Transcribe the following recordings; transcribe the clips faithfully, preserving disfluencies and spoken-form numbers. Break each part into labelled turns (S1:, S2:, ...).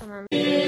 S1: from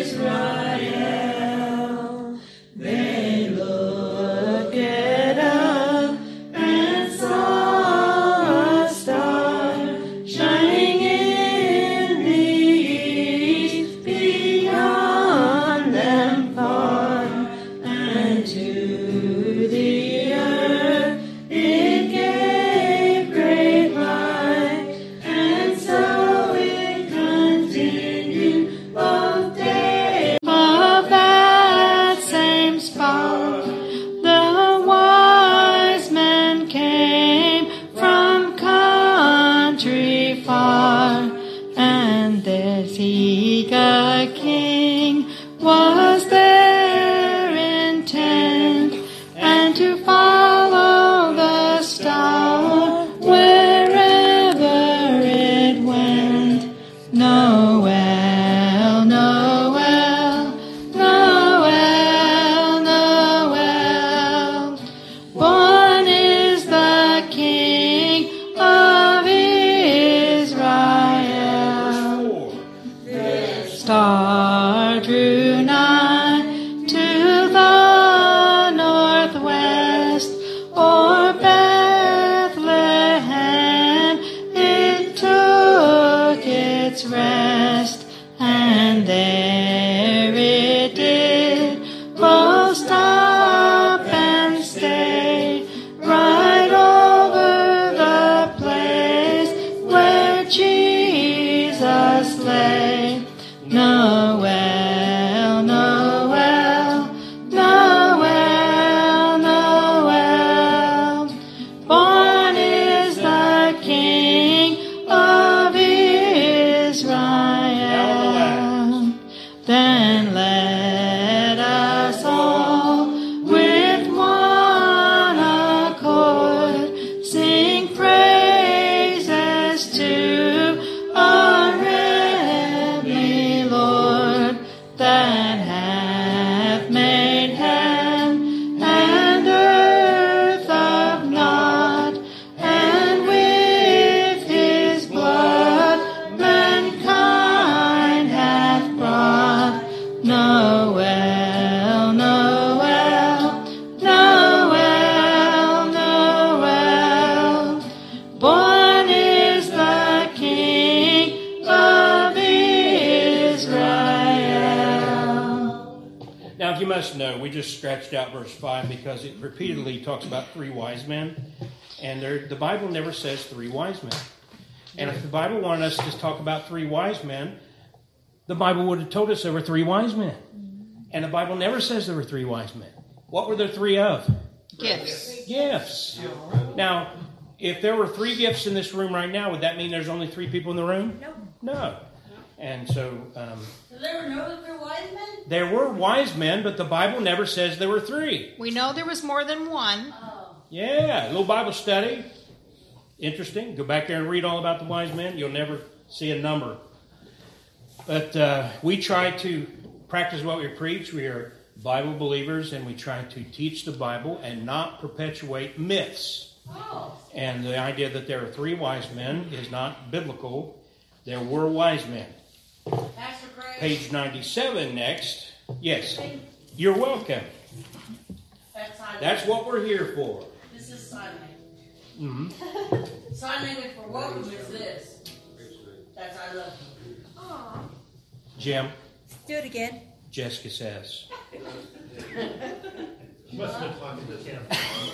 S2: Israel, they looked up and saw a star shining in the east, beyond them far, and to the earth it gave great light, and so it continued both days. Of that same spot, the wise men came from country far, and this eager king was their intent, and to follow the star wherever it went. Noel, Noel, Noel, Noel, born is the King of Israel. The star drew nigh to the northwest, o'er Bethlehem it took its rest, and there it did both stop and stay, right over the place where Jesus lay. Noel, Noel, Noel, Noel, born is the King of Israel. Then let us all with one accord sing praises to our heavenly Lord, that hath made heaven and earth of naught, and with his blood mankind hath brought. Noel, Noel, Noel, Noel, born is the King of Israel.
S3: Now, you must know, we just scratched out verse five because it repeatedly talks about three wise men, and there, the Bible never says three wise men. And if the Bible wanted us to talk about three wise men, the Bible would have told us there were three wise men. And the Bible never says there were three wise men. What were there three of?
S1: gifts.
S3: Gifts. Now, if there were three gifts in this room right now, would that mean there's only three people in the room?
S4: No.
S3: No. And so... Um,
S4: So there were no other wise men?
S3: there were wise men, but the Bible never says there were three.
S1: We know there was more than one.
S4: Oh.
S3: Yeah, a little Bible study. Interesting. Go back there and read all about the wise men. You'll never see a number. But uh, we try to practice what we preach. We are Bible believers, and we try to teach the Bible and not perpetuate myths.
S4: Oh.
S3: And the idea that there are three wise men is not biblical. There were wise men.
S4: Pastor Craig.
S3: Page ninety-seven next. Yes. You're welcome.
S4: That's sign
S3: That's what we're here for.
S4: This is sign language.
S3: Mm-hmm.
S4: Sign language for welcome is this. That's I love you.
S1: Aw.
S3: Jim,
S5: Do it again.
S3: Jessica says.
S6: Must have been talking to Tim.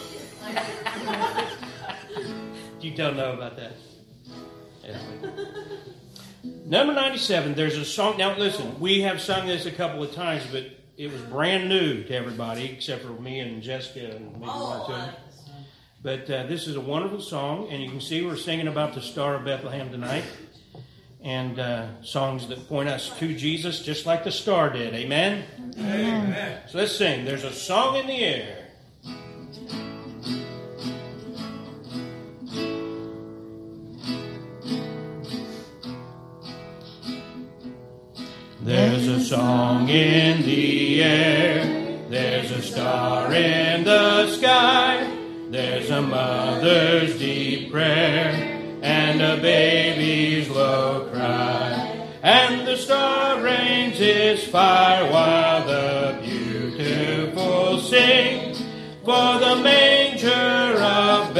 S3: You don't know about that. Yes. Number ninety-seven, there's a song. Now, listen, we have sung this a couple of times, but it was brand new to everybody, except for me and Jessica and maybe one or
S4: Oh,
S3: two.
S4: I-
S3: But uh, this is a wonderful song, and you can see we're singing about the Star of Bethlehem tonight, and uh, songs that point us to Jesus, just like the star did. Amen?
S6: Amen.
S3: So let's sing. There's a song in the air. There's a song in the air, there's a star in the sky, there's a mother's deep prayer, and a baby's low cry, and the the star rains its fire while the beautiful sing. For the manger of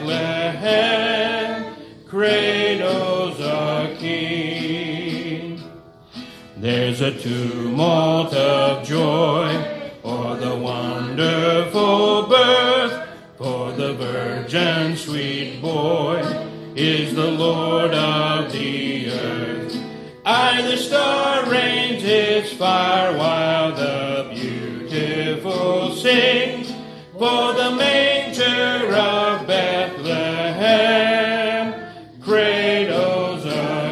S3: Bethlehem cradles a king. There's a tumult of joy for the wonderful birth, for the virgin sweet boy is the Lord of the earth. Aye, the star rains its fire while the beautiful sing. For the manger of Bethlehem cradles a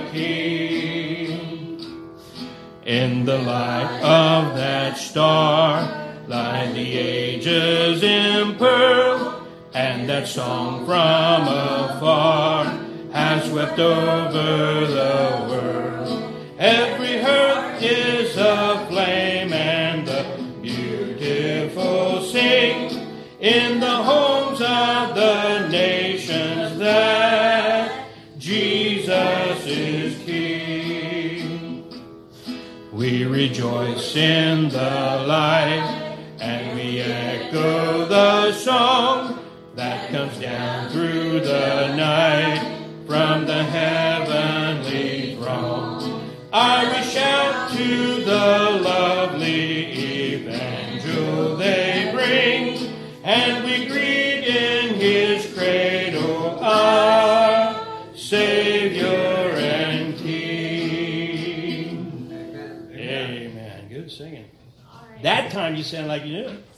S3: king. In the light of that star lie the ages impearled, and that song from afar has swept over the world. Every hearth is aflame, and the beautiful sing in the homes of the nations that Jesus is King. We rejoice in the light, and we echo the song that comes down through the night from the heavenly throne. I will shout to the lovely evangel they bring, and we greet in his cradle our Savior and King. Amen. Good singing. That time you sound like you knew it.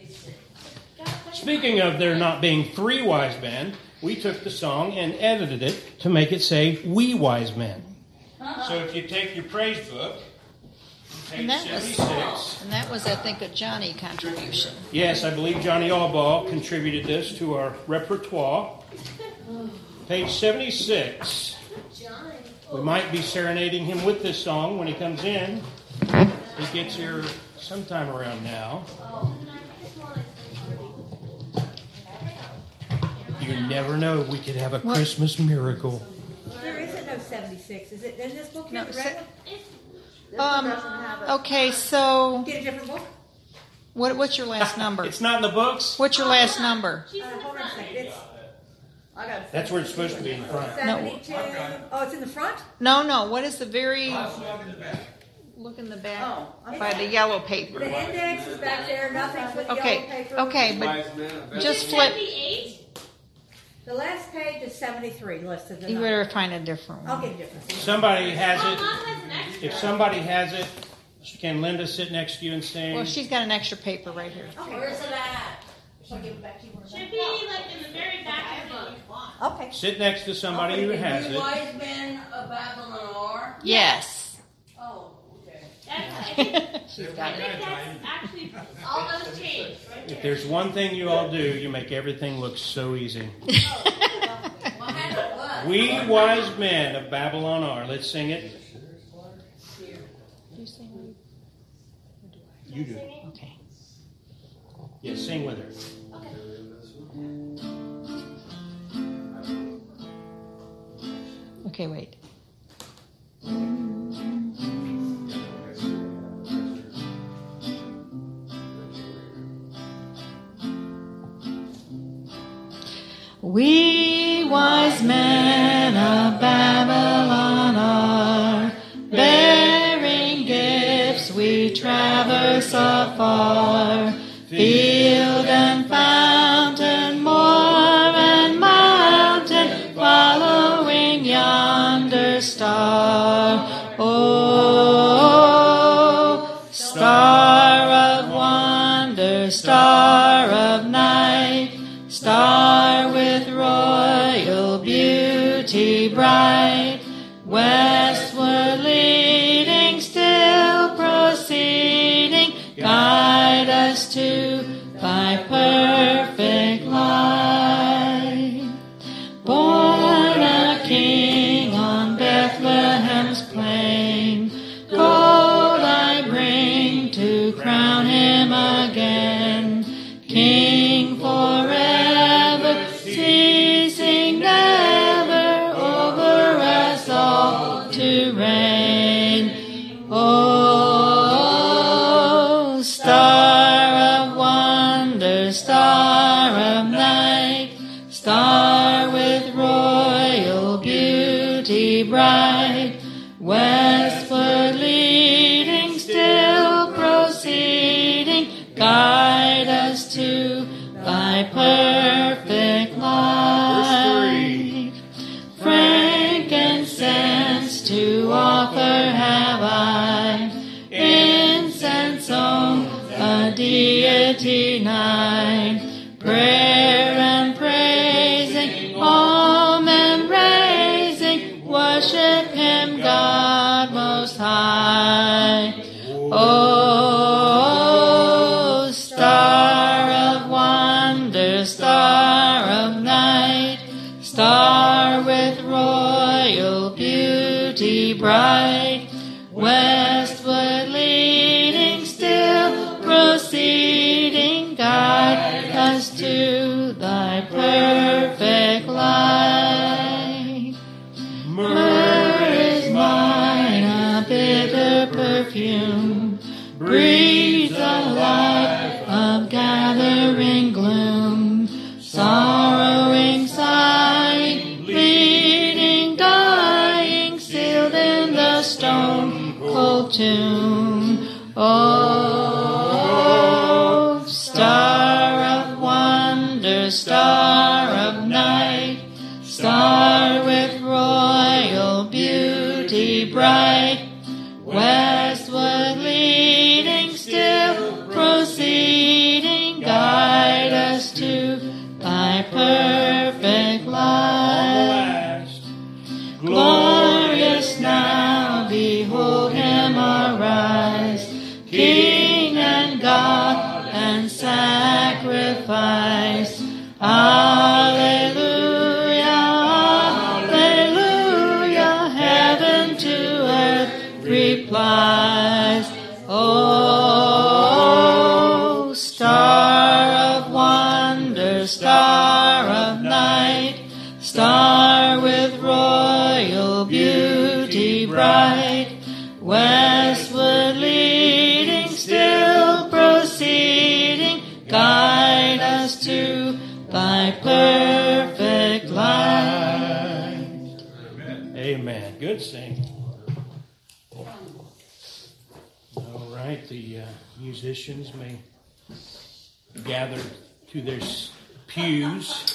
S3: Speaking of there not being three wise men, we took the song and edited it to make it say, "We wise men." So if you take your praise book, page
S1: And that was-
S3: seventy-six.
S1: And that was, I think, a Johnny contribution.
S3: Yes, I believe Johnny Allball contributed this to our repertoire. Page seventy-six. We might be serenading him with this song when he comes in. He gets here sometime around now. You never know, we could have a
S1: What?
S3: Christmas miracle.
S5: There isn't no seventy-six. Is it in this book?
S1: No,
S5: No,
S1: se-
S5: regular?
S1: Um, okay, so
S5: Get a different book?
S1: what, what's your last number?
S3: It's not in the books.
S1: What's your last number?
S5: Uh, hold on a second. It's
S4: I got
S3: That's where it's supposed to be in front.
S5: seventy-two. Oh, it's in the front?
S1: No, no, what is the very... Look in the back
S4: Oh,
S1: by the yellow paper.
S5: The index is back there. Nothing's with yellow
S1: Okay,
S5: paper.
S1: okay, but just flip.
S5: The last page is seventy-three listed.
S1: You better find a different
S5: I'll
S1: one.
S5: get a different.
S3: Somebody has it. If somebody has it, can Linda sit next to you and sing?
S1: Well, she's got an extra paper right here.
S4: Where's it at?
S7: Should be like in the very back of the book.
S5: Okay.
S3: Sit next to somebody who has
S4: You
S3: it.
S4: wise men of Babylon are?
S1: Yes.
S4: Oh, okay.
S7: That's, I think,
S1: She's
S7: I
S1: got it.
S7: think that's actually all those changed right
S3: If
S7: there.
S3: there's one thing you all do, you make everything look so easy.
S4: My hand up what?
S3: We wise men of Babylon are. Let's sing it.
S1: You sing?
S3: You do.
S1: Okay.
S3: Yes, sing with her.
S1: Okay, wait. We wise men of Babylon are bearing gifts. We traverse afar, field and fountain, moor and mountain, following yonder star. Oh, star of wonder, star of night, star with royal beauty bright, westward leading, still proceeding, guide us to thy perfect
S2: light. Oh, star of wonder, star of night, star with royal beauty bright, westward leading, still proceeding, guide us to thy perfect light. Myrrh is mine, a bitter perfume, breathes the life of gathering gloom, sorrowing, sighing, bleeding, dying, sealed in the stone cold tomb. Oh, star of wonder, star of night, star with royal beauty bright, westward leading, still proceeding, guide us to thy perfect light. Glorious now, behold him arise, King and God and sacrifice. Alleluia, alleluia, heaven to earth replies. Oh, star of wonder, star of night, star with royal beauty bright, westward leading, still proceeding, guide us to thy perfect light.
S3: Amen. Good singing. All right, the uh, musicians may gather to their s- pews.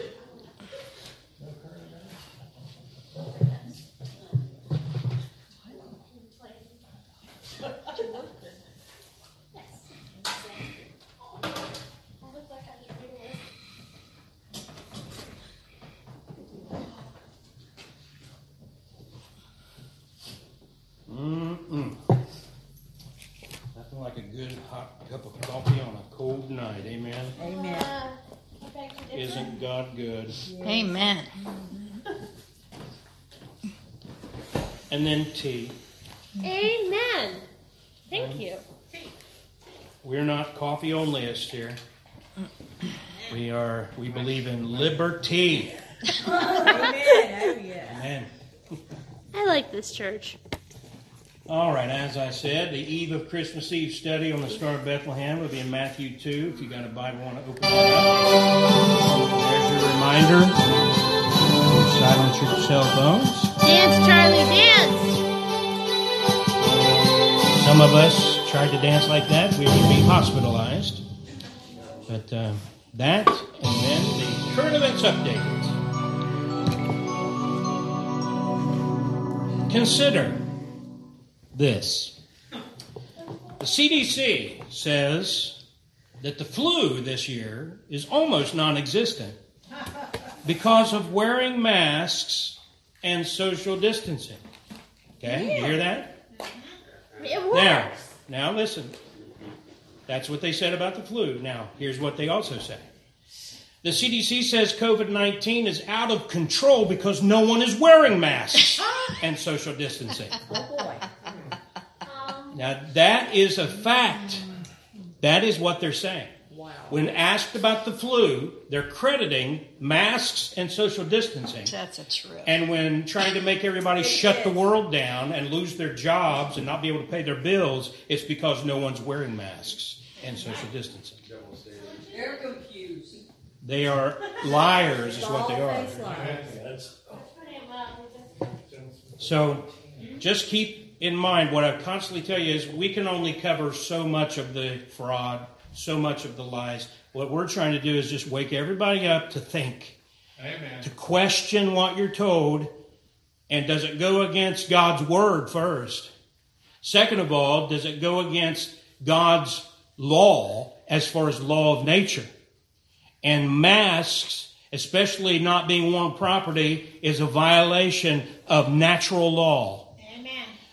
S3: Mm-mm. Nothing like a good hot cup of coffee on a cold night. Amen.
S5: Amen.
S3: Isn't God good?
S2: Amen.
S3: And then tea.
S7: Amen. Thank you.
S3: We're not coffee onlyists here. We are. We believe in liberty.
S5: Amen. Oh, yeah.
S3: Amen.
S7: I like this church.
S3: All right, as I said, the eve of Christmas Eve study on the Star of Bethlehem will be in Matthew two. If you got a Bible, want to open it up. There's your reminder. Silence your cell phones.
S7: Dance, Charlie, dance.
S3: Some of us tried to dance like that. We would be hospitalized. But uh, that, and then the current events update. Consider this. The C D C says that the flu this year is almost non-existent because of wearing masks and social distancing. Okay, you hear that?
S7: It works.
S3: Now, now listen. That's what they said about the flu. Now, here's what they also say. The C D C says covid nineteen is out of control because no one is wearing masks and social distancing.
S5: Oh, boy.
S3: Now, that is a fact. That is what they're saying.
S5: Wow.
S3: When asked about the flu, they're crediting masks and social distancing.
S2: That's a trip.
S3: And when trying to make everybody shut the world down and lose their jobs and not be able to pay their bills, it's because no one's wearing masks and social distancing.
S4: They're confused.
S3: They are liars, is what they are.
S5: Bald-faced liars.
S3: So just keep in mind, what I constantly tell you is we can only cover so much of the fraud, so much of the lies. What we're trying to do is just wake everybody up to think,
S6: Amen.
S3: to question what you're told, and does it go against God's word first? Second of all, does it go against God's law as far as law of nature? And masks, especially not being worn properly, is a violation of natural law.
S7: Amen.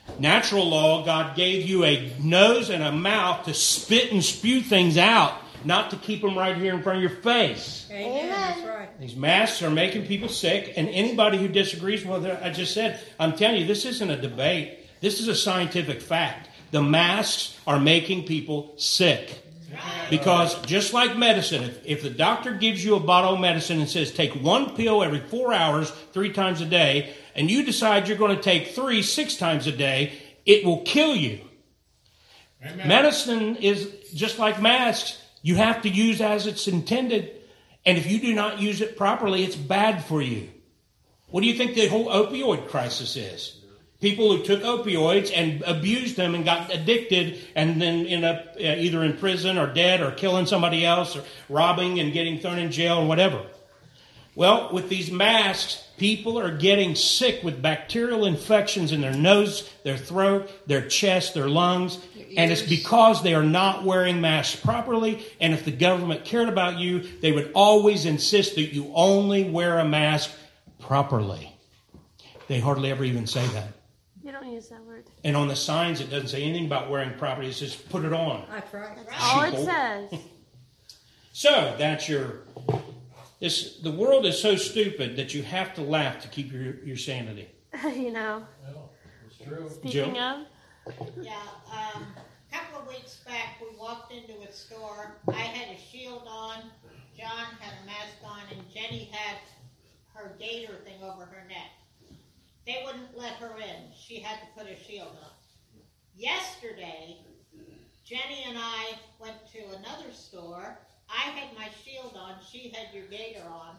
S3: Natural law, God gave you a nose and a mouth to spit and spew things out, not to keep them right here in front of your face.
S5: Amen. That's right.
S3: These masks are making people sick, and anybody who disagrees with what I just said, I'm telling you, this isn't a debate. This is a scientific fact. The masks are making people sick. Because just like medicine, if, if the doctor gives you a bottle of medicine and says take one pill every four hours, three times a day, and you decide you're going to take three, six times a day, it will kill you. Amen. Medicine is just like masks. You have to use as it's intended. And if you do not use it properly, it's bad for you. What do you think the whole opioid crisis is? People who took opioids and abused them and got addicted and then end up uh, either in prison or dead or killing somebody else or robbing and getting thrown in jail or whatever. Well, with these masks, people are getting sick with bacterial infections in their nose, their throat, their chest, their lungs. And it's because they are not wearing masks properly. And if the government cared about you, they would always insist that you only wear a mask properly. They hardly ever even say that.
S7: You don't use that word.
S3: And on the signs, it doesn't say anything about wearing properly. It says, put it on.
S5: That's right.
S7: That's all it
S3: Sheeple.
S7: says.
S3: So, that's your... This, the world is so stupid that you have to laugh to keep your, your sanity.
S7: You know.
S6: Well, it's true.
S7: Speaking
S3: Jill?
S7: of,
S4: Yeah, um, a couple of weeks back, we walked into a store. I had a shield on, John had a mask on, and Jenny had her gaiter thing over her neck. They wouldn't let her in. She had to put a shield on. Yesterday, Jenny and I went to another store. I had my shield on. She had your gaiter on.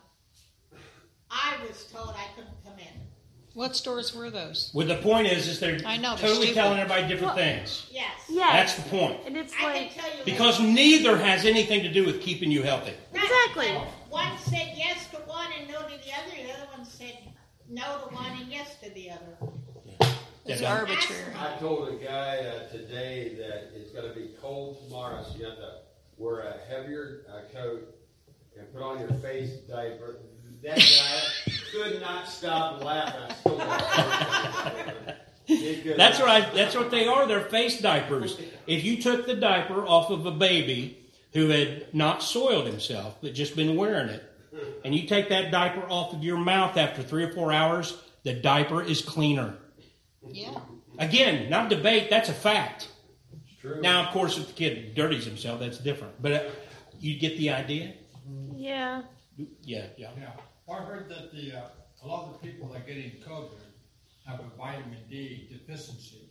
S4: I was told I couldn't come in.
S2: What stores were those?
S3: Well, the point is, is they're
S2: I know, they're
S3: totally
S2: stupid.
S3: telling everybody different
S7: Well,
S3: things.
S4: Yes.
S7: yeah.
S3: That's the point.
S7: And it's
S4: I
S7: like,
S4: can tell you
S3: Because neither has anything to do with keeping you healthy.
S4: Right.
S7: Exactly.
S4: One said yes to one and no to the other. The other one said no to one and yes to the other.
S2: It's
S3: Yeah,
S2: arbitrary.
S6: I told a guy uh, today that it's going to be cold tomorrow, so you have to wear a heavier uh, coat and put on your face diaper. That guy could not stop laughing. I still got He could
S3: That's
S6: not
S3: right. That's what they are. They're face diapers. If you took the diaper off of a baby who had not soiled himself, but just been wearing it, and you take that diaper off of your mouth after three or four hours, the diaper is cleaner.
S2: Yeah.
S3: Again, not debate. That's a fact.
S6: It's true.
S3: Now, of course, if the kid dirties himself, that's different. But uh, you get the idea?
S7: yeah.
S3: Yeah, yeah.
S8: Yeah, I heard that the uh, a lot of the people that are getting COVID have a vitamin D deficiency,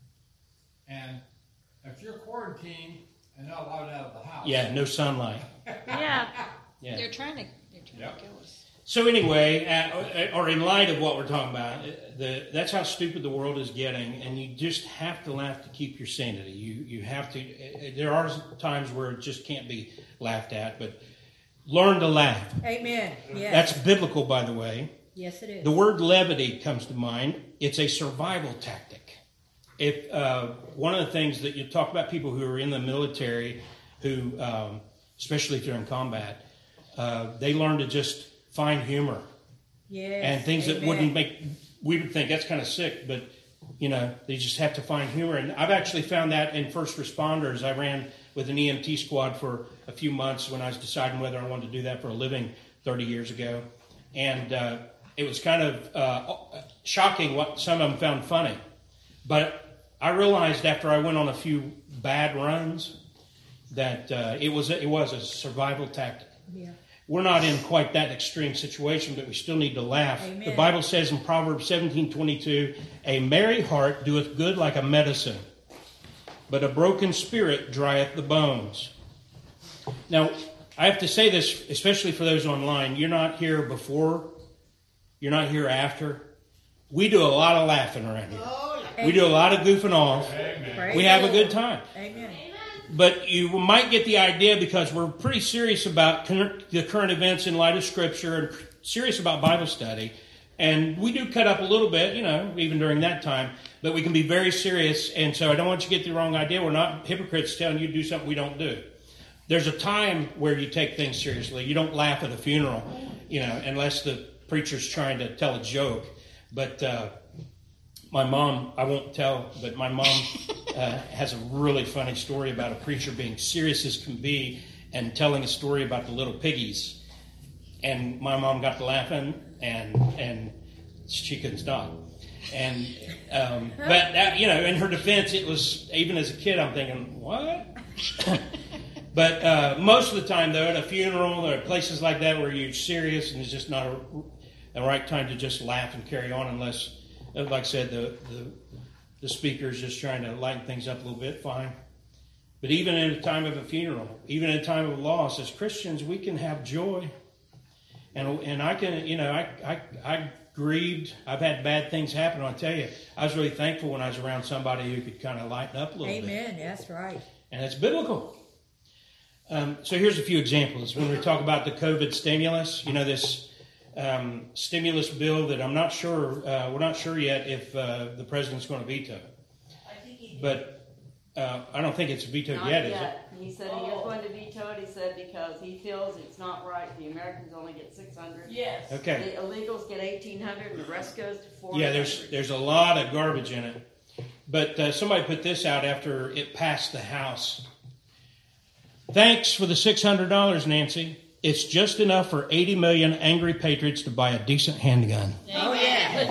S8: and if you're quarantined and not allowed out of the house,
S3: Yeah, no sunlight.
S7: Yeah.
S3: Yeah.
S2: They're trying to, they're trying
S8: Yep.
S2: to kill us.
S3: So anyway, uh, or in light of what we're talking about, the, that's how stupid the world is getting, and you just have to laugh to keep your sanity. You you have to. There are times where it just can't be laughed at, but learn to laugh.
S5: Amen. Yes.
S3: That's biblical, by the way.
S5: Yes, it is.
S3: The word levity comes to mind. It's a survival tactic. If uh, one of the things that you talk about, people who are in the military, who um, especially if they're in combat, uh, they learn to just find humor.
S5: Yes.
S3: And things that
S5: Amen.
S3: wouldn't make, we would think that's kind of sick, but, you know, they just have to find humor. And I've actually found that in first responders. I ran with an E M T squad for a few months when I was deciding whether I wanted to do that for a living thirty years ago. And uh, it was kind of uh, shocking what some of them found funny. But I realized after I went on a few bad runs that uh, it was it was a survival tactic.
S5: Yeah.
S3: We're not in quite that extreme situation, but we still need to laugh.
S5: Amen.
S3: The Bible says in Proverbs seventeen twenty-two, a merry heart doeth good like a medicine, but a broken spirit drieth the bones. Now, I have to say this, especially for those online. You're not here before. You're not here after. We do a lot of laughing around here.
S4: Oh,
S3: We do a lot of goofing off.
S5: Praise
S3: We have
S5: the
S3: a
S5: Lord.
S3: good time.
S5: Amen.
S3: But you might get the idea because we're pretty serious about cur- the current events in light of Scripture and serious about Bible study. And we do cut up a little bit, you know, even during that time. But we can be very serious. And so I don't want you to get the wrong idea. We're not hypocrites telling you to do something we don't do. There's a time where you take things seriously. You don't laugh at a funeral, you know, unless the preacher's trying to tell a joke. But uh, my mom, I won't tell, but my mom uh, has a really funny story about a preacher being serious as can be and telling a story about the little piggies. And my mom got to laughing, and and she couldn't stop. And um, but that, you know, in her defense, it was, even as a kid, I'm thinking, what? But uh, most of the time, though, at a funeral or places like that where you're serious and it's just not a, the right time to just laugh and carry on, unless, like I said, the, the the speaker's just trying to lighten things up a little bit, fine. But even in a time of a funeral, even in a time of loss, as Christians, we can have joy. And and I can, you know, I I, I grieved. I've had bad things happen. I'll tell you, I was really thankful when I was around somebody who could kind of lighten up a little
S5: Amen.
S3: bit.
S5: Amen. That's right.
S3: And it's biblical. Um, so here's a few examples. When we talk about the COVID stimulus, you know, this um, stimulus bill that I'm not sure, uh, we're not sure yet if uh, the president's going to veto it. But uh, I don't think it's vetoed
S9: Not
S3: yet,
S9: yet.
S3: is it?
S9: He said he is going to veto it. He said because he feels it's not right. The Americans only get six hundred.
S7: Yes.
S3: Okay.
S9: The illegals get eighteen hundred, and the rest goes to four hundred.
S3: Yeah, there's there's a lot of garbage in it. But uh, somebody put this out after it passed the House. Thanks for the six hundred dollars, Nancy. It's just enough for eighty million angry patriots to buy a decent handgun.
S5: Oh, yeah.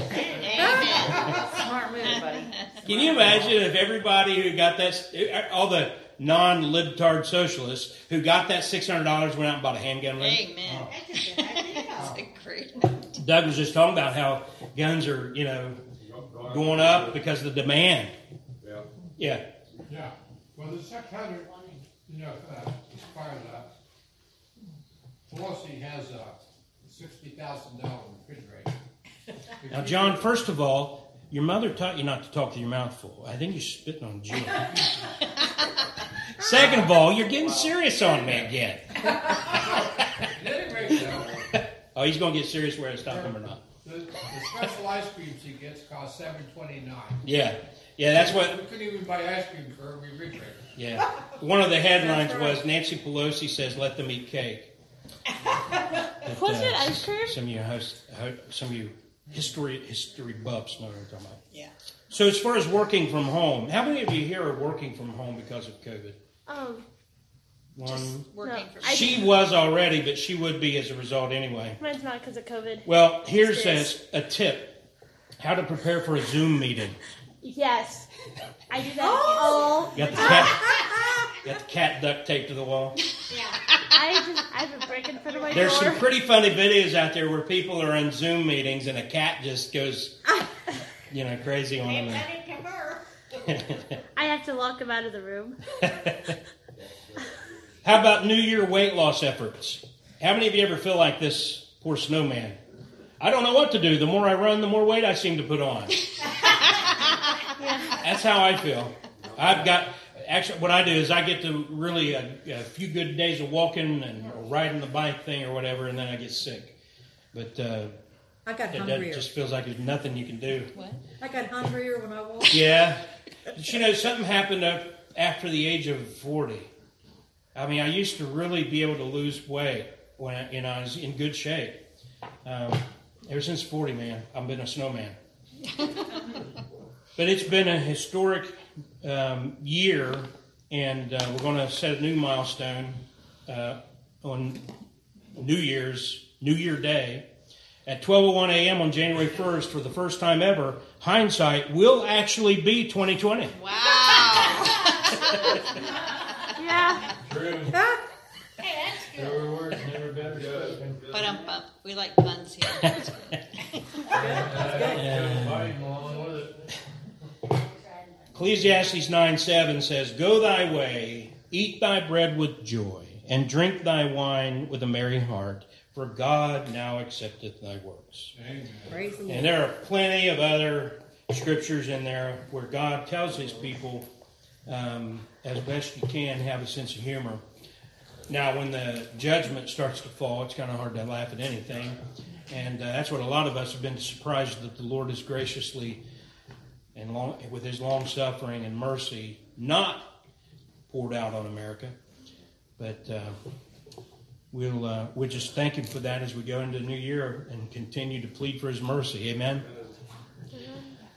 S9: Smart move, buddy.
S3: Can you imagine if everybody who got that, all the non-libtard socialists who got that six hundred dollars went out and bought a handgun with it?
S2: Amen.
S4: That's a good idea.
S2: That's a great.
S3: Doug was just talking about how guns are, you know, going up because of the demand.
S6: Yeah.
S3: Yeah.
S8: Yeah. Well, the six hundred, you know, uh, as far as, uh, Pelosi has a sixty thousand dollar refrigerator.
S3: Now, John, first of all, your mother taught you not to talk to your mouth full. I think you're spitting on Jill. Second of all, you're getting serious on me again.
S8: At any rate, though,
S3: Oh, he's going to get serious whether I stop him or not.
S8: the, the special ice creams he gets cost seven twenty nine.
S3: Yeah. Yeah, that's what...
S8: We couldn't even buy ice cream for a refrigerator.
S3: Yeah. One of the headlines was Nancy Pelosi says, let them eat cake. But,
S7: Was
S3: uh,
S7: it ice cream?
S3: Some of you, host, ho- some of you history history buffs know what I'm talking about.
S2: Yeah.
S3: So as far as working from home, how many of you here are working from home because of COVID?
S7: Um,
S3: One.
S2: Working
S7: No,
S2: for
S7: I-
S3: She was already, but she would be as a result anyway.
S7: mine's not because of COVID.
S3: Well, here's
S7: Yes.
S3: a, a tip: how to prepare for a Zoom meeting.
S7: Yes. I do that. Oh.
S3: Got the cat, got the cat duct taped to the wall.
S4: Yeah.
S7: I just I have a brick in front of my
S3: There's
S7: door.
S3: some pretty funny videos out there where people are in Zoom meetings and a cat just goes, you know, crazy on
S4: They
S3: them.
S4: done it to her.
S7: I have to lock him out of the room.
S3: How about New Year weight loss efforts? How many of you ever feel like this poor snowman? I don't know what to do. The more I run, the more weight I seem to put on. That's how I feel. I've got, actually, what I do is I get to really a, a few good days of walking and or riding the bike thing or whatever, and then I get sick. But uh,
S5: I got
S3: it, that
S5: hungrier.
S3: just feels like there's nothing you can do.
S2: What?
S5: I got hungrier when I walked.
S3: Yeah. But you know, something happened up after the age of forty. I mean, I used to really be able to lose weight when I, you know, I was in good shape. Um, ever since forty, man, I've been a snowman. But it's been a historic um, year, and uh, we're going to set a new milestone uh, on New Year's, New Year Day. At twelve oh one a.m. on January first, for the first time ever, hindsight will actually be twenty twenty.
S2: Wow.
S7: Yeah.
S8: True.
S4: Hey, that's good.
S8: Never words, never better spoken.
S2: But um, bump. We like puns here. That's good.
S3: Ecclesiastes nine seven says, "Go thy way, eat thy bread with joy, and drink thy wine with a merry heart, for God now accepteth thy works."
S8: Amen.
S5: Praise the Lord.
S3: And there are plenty of other scriptures in there where God tells his people, um, as best you can, have a sense of humor. Now, when the judgment starts to fall, it's kind of hard to laugh at anything. And uh, that's what a lot of us have been surprised, that the Lord is graciously and long, with his long suffering and mercy not poured out on America. But uh, we'll uh, we'll just thank him for that as we go into the new year and continue to plead for his mercy. Amen.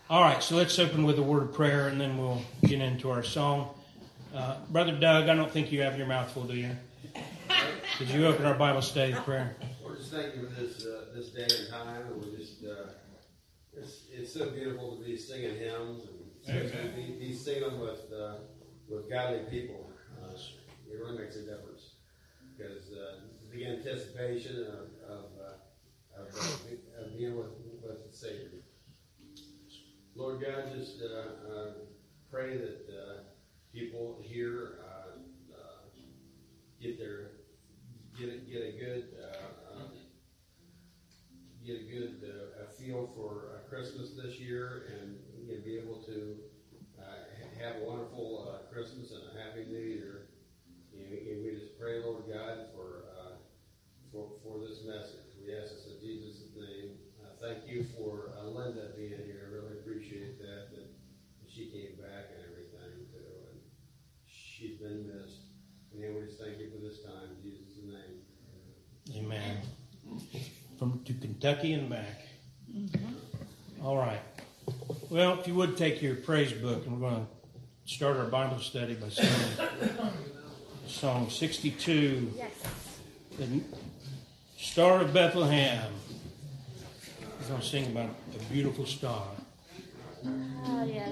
S3: All right, so let's open with a word of prayer, and then we'll get into our song. Uh, Brother Doug, I don't think you have your mouth full, do you? Did you open our Bible study with prayer?
S6: We're just thanking you for this uh, this day and time, and we just uh, it's, it's so beautiful to be singing hymns and so to be, be singing them with uh, with godly people. Uh, it really makes a difference because uh, the anticipation of of, uh, of, uh, of being with with the Savior. Lord God, just uh, uh, pray that uh, people here uh, uh, get their get a, get a good uh, um, get a good uh, a feel for uh, Christmas this year, and you know, be able to uh, have a wonderful uh, Christmas and a happy New Year. You know, and we just pray, Lord God, for uh, for for this message. We ask this in Jesus' name. Uh, thank you for uh, Linda being here. I really appreciate that, that she came back and everything too, and she's been missed. And then we just thank you for this time in Jesus' name.
S3: Amen. From to Kentucky and back. Mm-hmm. All right. Well, if you would take your praise book, and we're going to start our Bible study by singing Song sixty-two,
S5: Yes.
S3: The Star of Bethlehem. We're going to sing about a beautiful star.
S5: Oh, yes.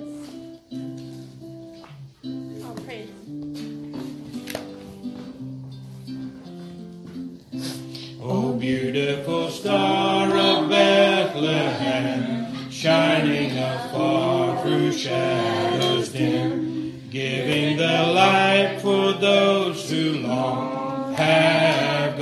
S5: Oh, praise.
S3: O beautiful star of Bethlehem, shining afar through shadows dim, giving the light for those who long have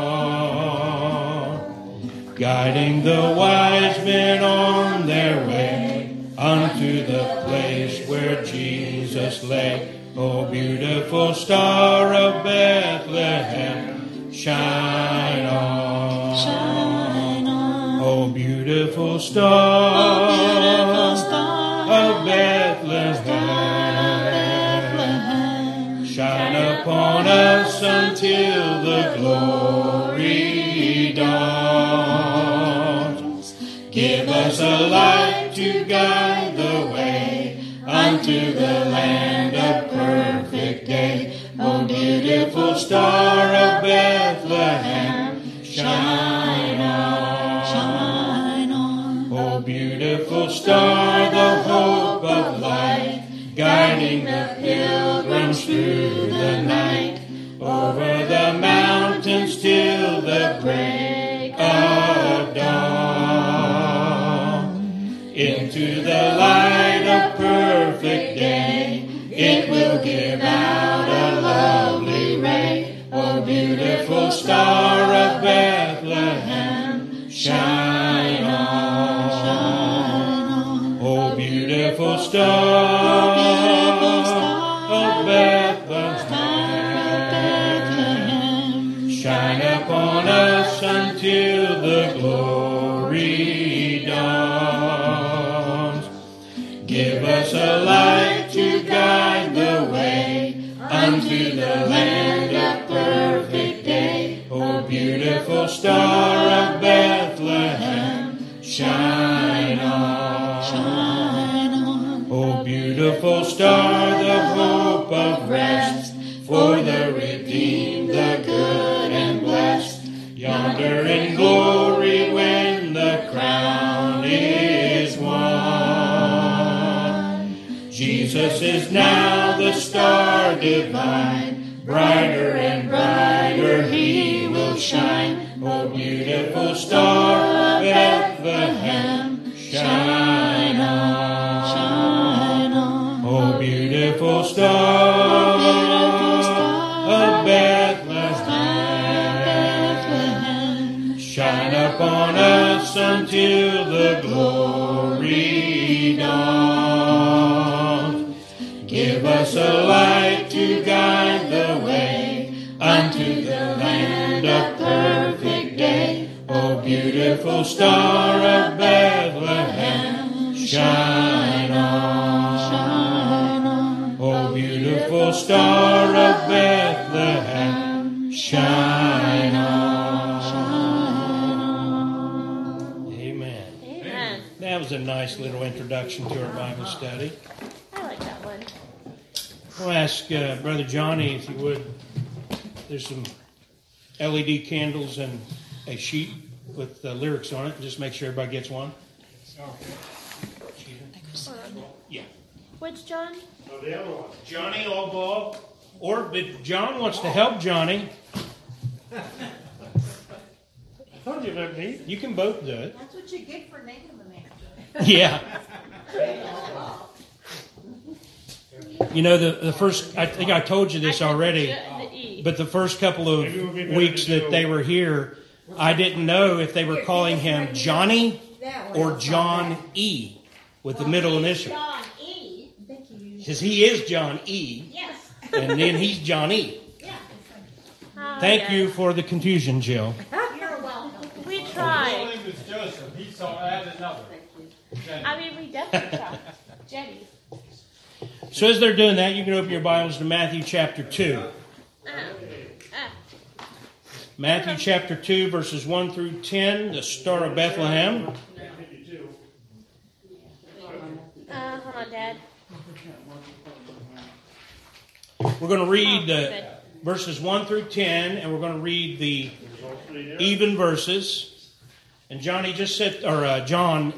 S3: gone, guiding the wise men on their way unto the place where Jesus lay. O beautiful star of Bethlehem, shine on.
S2: Shine on.
S3: O beautiful star,
S2: O beautiful star
S3: of Bethlehem,
S2: Bethlehem,
S3: shine upon us until the glory dawns. Give us a light to guide the way unto the land of perfect day. O beautiful star of Bethlehem, shine on.
S2: shine on.
S3: O beautiful star, the hope of light, guiding the pilgrims through the night, over the mountains till the break of dawn. Into the light of perfect day, it will give out a lovely ray. O beautiful star of Bethlehem, shine on.
S2: Shine on.
S3: O beautiful star,
S2: beautiful star
S3: of Bethlehem,
S2: Bethlehem,
S3: shine upon us until the glory dawns. Give us a light to guide the way unto the land of perfect day. O beautiful star of Bethlehem, shine on.
S2: shine on.
S3: O beautiful star, the hope of rest for the redeemed, the good and blessed. Yonder in glory when the crown is won. Jesus is now the star divine, brighter and brighter he will shine. O beautiful star of Bethlehem, shine on.
S2: Shine on.
S3: O beautiful star,
S2: beautiful star
S3: of Bethlehem,
S2: Bethlehem,
S3: shine upon us until the glory dawns. Give us a light to guide the way unto the land of perfect day. O beautiful star of Bethlehem, shine on.
S2: shine on.
S3: O beautiful star of Bethlehem, shine on.
S2: Shine on.
S3: Amen.
S5: Amen.
S3: That was a nice little introduction to our Bible study.
S7: I like that one.
S3: I'll ask uh, Brother Johnny if you would. There's some L E D candles and a sheet with uh, lyrics on it. Just make sure everybody gets one. Yeah.
S7: Which John?
S3: Oh, the other one. Johnny Allball. Or if John wants to help Johnny. I told you about me. You can both do it.
S5: That's what you get for naming the man.
S3: Yeah. You know, the, the first, I think I told you this already,
S7: The E.
S3: but the first couple of weeks that they were here, I didn't know if they were calling him Johnny or John E. with the middle initial.
S4: John E.
S3: Because he is John E.
S4: Yes.
S3: And then he's John E.
S4: Yeah.
S7: Oh,
S3: Thank
S7: yeah.
S3: you for the confusion, Jill.
S4: You're welcome.
S7: We
S8: His
S7: tried.
S8: name was Joseph. He saw add another. Jenny.
S7: I mean, we definitely tried. Jenny.
S3: So as they're doing that, you can open your Bibles to Matthew chapter two.
S7: Uh, uh.
S3: Matthew chapter two, verses one through ten, the Star of Bethlehem.
S7: Uh, hold on, Dad.
S3: We're going to read
S7: Oh,
S3: uh,
S7: good.
S3: verses one through ten, and we're going to read the even verses. And Johnny just said, or uh, John,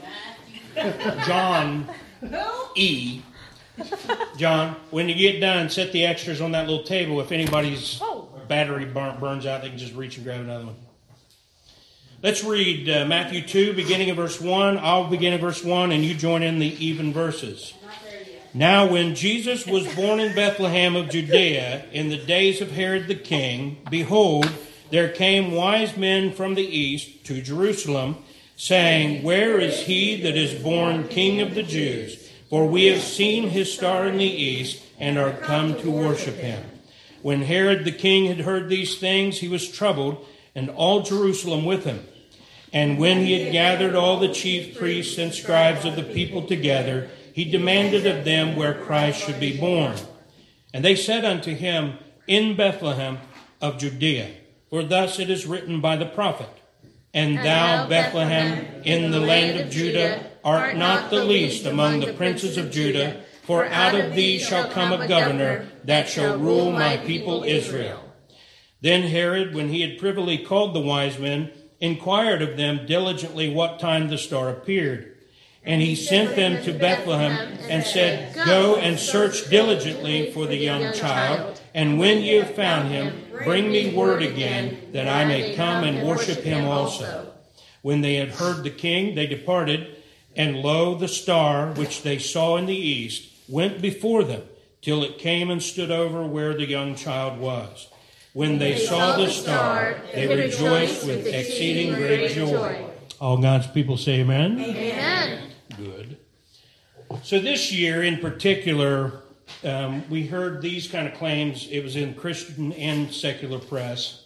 S3: John E. John, when you get done, set the extras on that little table. If anybody's
S7: Oh.
S3: battery burn, burns out, they can just reach and grab another one. Let's read uh, Matthew two, beginning of verse one. I'll begin at verse one, and you join in the even verses. Now when Jesus was born in Bethlehem of Judea in the days of Herod the king, behold, there came wise men from the east to Jerusalem, saying, Where is he that is born King of the Jews? For we have seen his star in the east, and are come to worship him. When Herod the king had heard these things, he was troubled, and all Jerusalem with him. And when he had gathered all the chief priests and scribes of the people together, he demanded of them where Christ should be born. And they said unto him, In Bethlehem of Judea. For thus it is written by the prophet, And thou, Bethlehem, in the land of Judah, art not the least among the princes of Judah, for out of thee shall come a governor that shall rule my people Israel. Then Herod, when he had privily called the wise men, inquired of them diligently what time the star appeared. And he sent them to Bethlehem and said, Go and search diligently for the young child, and when ye have found him, bring me word again, that I may come and worship him also. When they had heard the king, they departed, and lo, the star, which they saw in the east, went before them, till it came and stood over where the young child was. When they saw the star, they rejoiced with exceeding great joy. All God's people say amen.
S7: Amen.
S3: Good. So this year in particular, um, we heard these kind of claims. It was in Christian and secular press.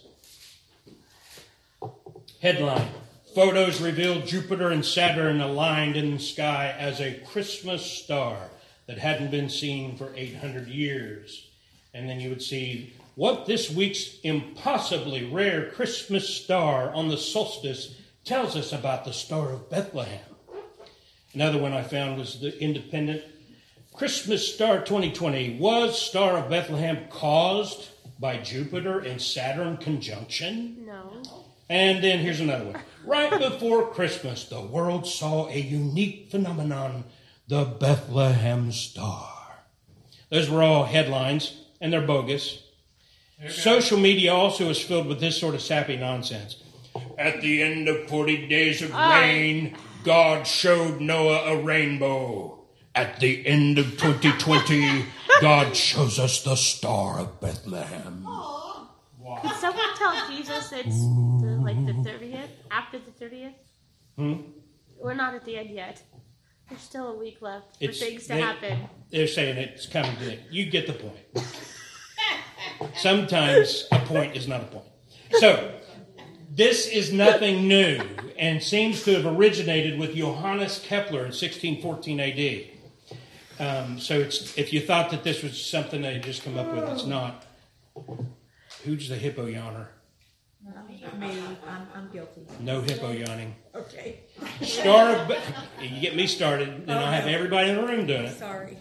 S3: Headline: Photos revealed Jupiter and Saturn aligned in the sky as a Christmas star that hadn't been seen for eight hundred years. And then you would see, what this week's impossibly rare Christmas star on the solstice tells us about the Star of Bethlehem. Another one I found was the Independent. Christmas Star twenty twenty. Was Star of Bethlehem caused by Jupiter and Saturn conjunction?
S7: No.
S3: And then here's another one. Right before Christmas, the world saw a unique phenomenon, the Bethlehem Star. Those were all headlines, and they're bogus. Social media also is filled with this sort of sappy nonsense. At the end of forty days of
S7: Ah.
S3: rain, God showed Noah a rainbow. At the end of twenty twenty, God shows us the Star of Bethlehem.
S7: Could someone tell Jesus it's the, like the thirtieth? After the thirtieth?
S3: Hmm?
S7: We're not at the end yet. There's still a week left for
S3: It's-
S7: things to
S3: they-
S7: happen.
S3: They're saying it's coming to it. You get the point. Sometimes a point is not a point. So, this is nothing new and seems to have originated with Johannes Kepler in sixteen fourteen A D. Um, so it's, if you thought that this was something they just come up with, it's not. Who's the hippo yawner?
S5: Me, I'm, I'm guilty.
S3: No hippo yawning.
S5: Okay.
S3: Star of Be- you get me started, then I'll have everybody in the room doing it.
S5: Sorry.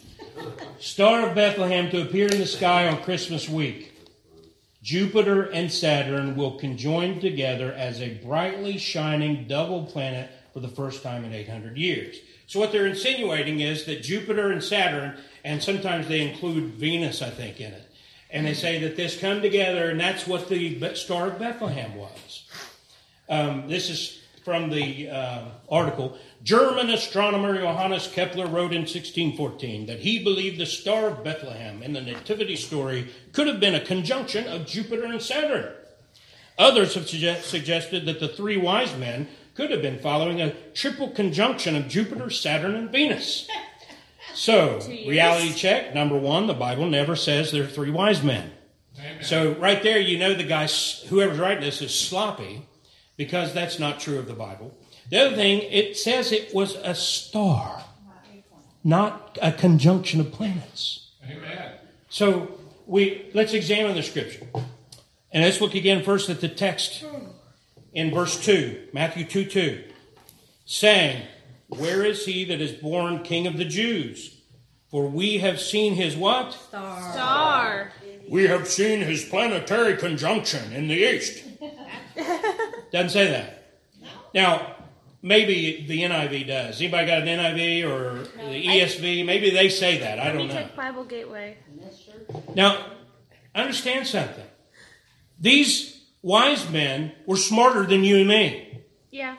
S3: Star of Bethlehem to appear in the sky on Christmas week. Jupiter and Saturn will conjoin together as a brightly shining double planet for the first time in eight hundred years. So what they're insinuating is that Jupiter and Saturn, and sometimes they include Venus, I think, in it. And they say that this come together, and that's what the Star of Bethlehem was. Um, this is from the uh, article. German astronomer Johannes Kepler wrote in sixteen fourteen that he believed the Star of Bethlehem in the Nativity story could have been a conjunction of Jupiter and Saturn. Others have suggest- suggested that the three wise men could have been following a triple conjunction of Jupiter, Saturn, and Venus. So, reality check. Number one, the Bible never says there are three wise men. Amen. So, right there, you know the guy, whoever's writing this, is sloppy, because that's not true of the Bible. The other thing, it says it was a star, not a conjunction of planets.
S8: Amen.
S3: So, we let's examine the scripture. And let's look again first at the text in verse two, Matthew two two, saying, "Where is he that is born King of the Jews? For we have seen his" what?
S5: Star.
S7: Star.
S3: "We have seen his planetary conjunction in the east." Doesn't say that. Now, maybe the N I V does. Anybody got an N I V or the E S V? Maybe they say that. I
S7: Let
S3: don't
S7: me
S3: know.
S7: check Bible Gateway.
S3: Now, understand something. These wise men were smarter than you and me.
S7: Yeah.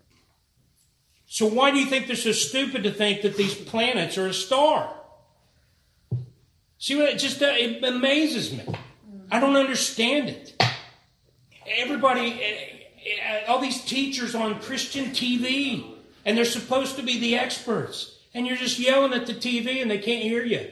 S3: So why do you think they're so stupid to think that these planets are a star? See, what it just uh, it amazes me. I don't understand it. Everybody, uh, all these teachers on Christian T V, and they're supposed to be the experts, and you're just yelling at the T V and they can't hear you.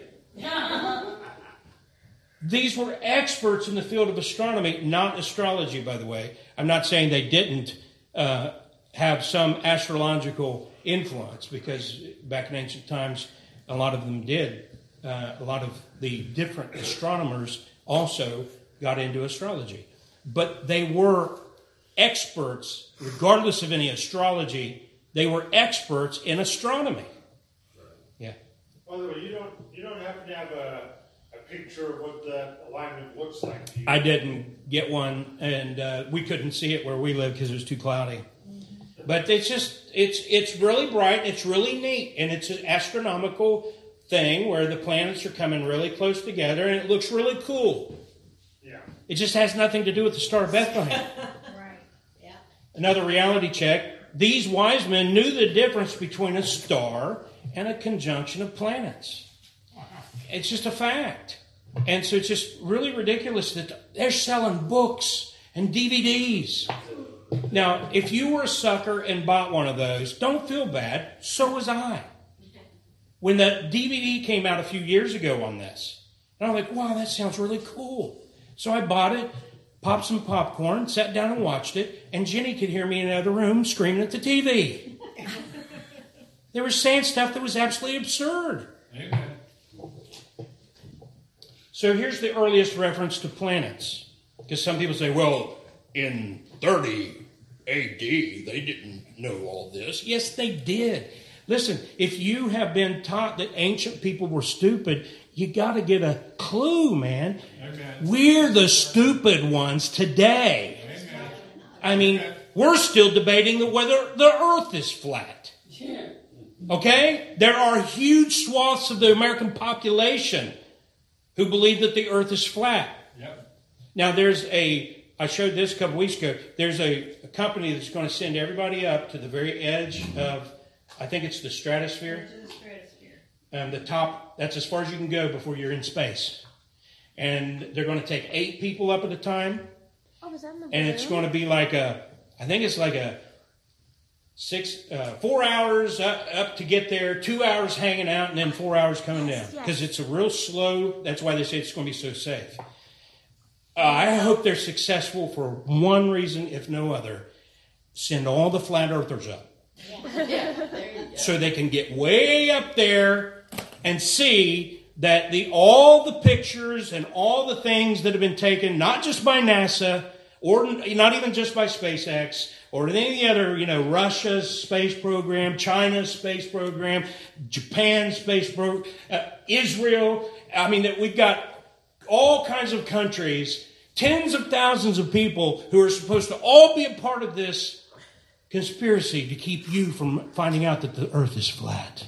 S3: These were experts in the field of astronomy, not astrology, by the way. I'm not saying they didn't uh, have some astrological influence, because back in ancient times, a lot of them did. Uh, a lot of the different astronomers also got into astrology. But they were experts, regardless of any astrology, they were experts in astronomy. Yeah.
S10: By the way, you don't you don't happen to have a, a picture of what that alignment looks like, do you?
S3: I didn't get one, and uh, we couldn't see it where we live because it was too cloudy. But it's just, it's it's really bright, it's really neat, and it's an astronomical thing where the planets are coming really close together, and it looks really cool.
S10: Yeah.
S3: It just has nothing to do with the Star of Bethlehem.
S4: Right, yeah.
S3: Another reality check. These wise men knew the difference between a star and a conjunction of planets. It's just a fact. And so it's just really ridiculous that they're selling books and D V Ds. Now, if you were a sucker and bought one of those, don't feel bad. So was I. When the D V D came out a few years ago on this, and I'm like, wow, that sounds really cool. So I bought it, popped some popcorn, sat down and watched it, and Jenny could hear me in another room screaming at the T V. They were saying stuff that was absolutely absurd.
S8: Amen.
S3: So here's the earliest reference to planets. Because some people say, well, in thirty A D, they didn't know all this. Yes, they did. Listen, if you have been taught that ancient people were stupid, you got to get a clue, man.
S8: Amen.
S3: We're the stupid ones today.
S8: Amen.
S3: I mean, we're still debating whether the earth is flat. Okay? There are huge swaths of the American population who believe that the earth is flat.
S8: Yep.
S3: Now, there's a, I showed this a couple weeks ago, there's a, a company that's going to send everybody up to the very edge of, I think it's the stratosphere.
S4: The stratosphere.
S3: Um, the top, that's as far as you can go before you're in space. And they're going to take eight people up at a time.
S7: Oh, is that in the
S3: And it's
S7: balloon?
S3: going to be like a, I think it's like a six, uh, four hours up, up to get there, two hours hanging out, and then four hours coming down.
S7: Yes, yes.
S3: Because it's a real slow, that's why they say it's going to be so safe. Uh, I hope they're successful for one reason, if no other. Send all the flat earthers up. So they can get way up there and see that the all the pictures and all the things that have been taken, not just by NASA, or not even just by SpaceX, or any other, you know, Russia's space program, China's space program, Japan's space program, uh, Israel. I mean, that we've got all kinds of countries, tens of thousands of people who are supposed to all be a part of this conspiracy to keep you from finding out that the earth is flat.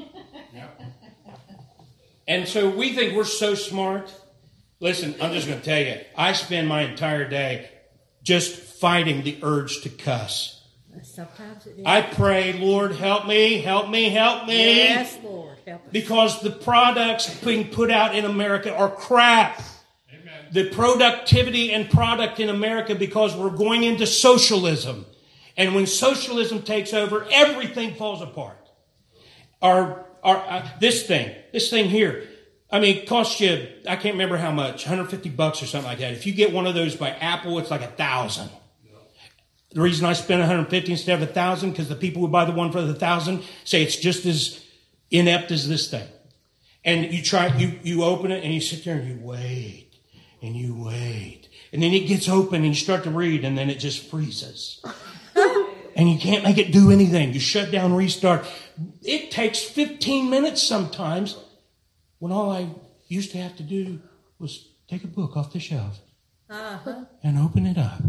S3: And so we think we're so smart. Listen, I'm just going to tell you, I spend my entire day just fighting the urge to cuss.
S5: Sometimes it is.
S3: I pray, Lord, help me, help me, help me.
S5: Yes, Lord, help us.
S3: Because the products being put out in America are crap.
S8: Amen.
S3: The productivity and product in America, because we're going into socialism. And when socialism takes over, everything falls apart. Our, our, uh, this thing, this thing here, I mean, it costs you, I can't remember how much, one hundred fifty bucks or something like that. If you get one of those by Apple, it's like a thousand. The reason I spend one hundred fifty instead of a thousand, because the people who buy the one for the thousand say it's just as inept as this thing. And you try, you, you open it and you sit there and you wait and you wait. And then it gets open and you start to read and then it just freezes. And you can't make it do anything. You shut down, restart. It takes fifteen minutes sometimes, when all I used to have to do was take a book off the shelf
S5: Uh-huh.
S3: and open it up.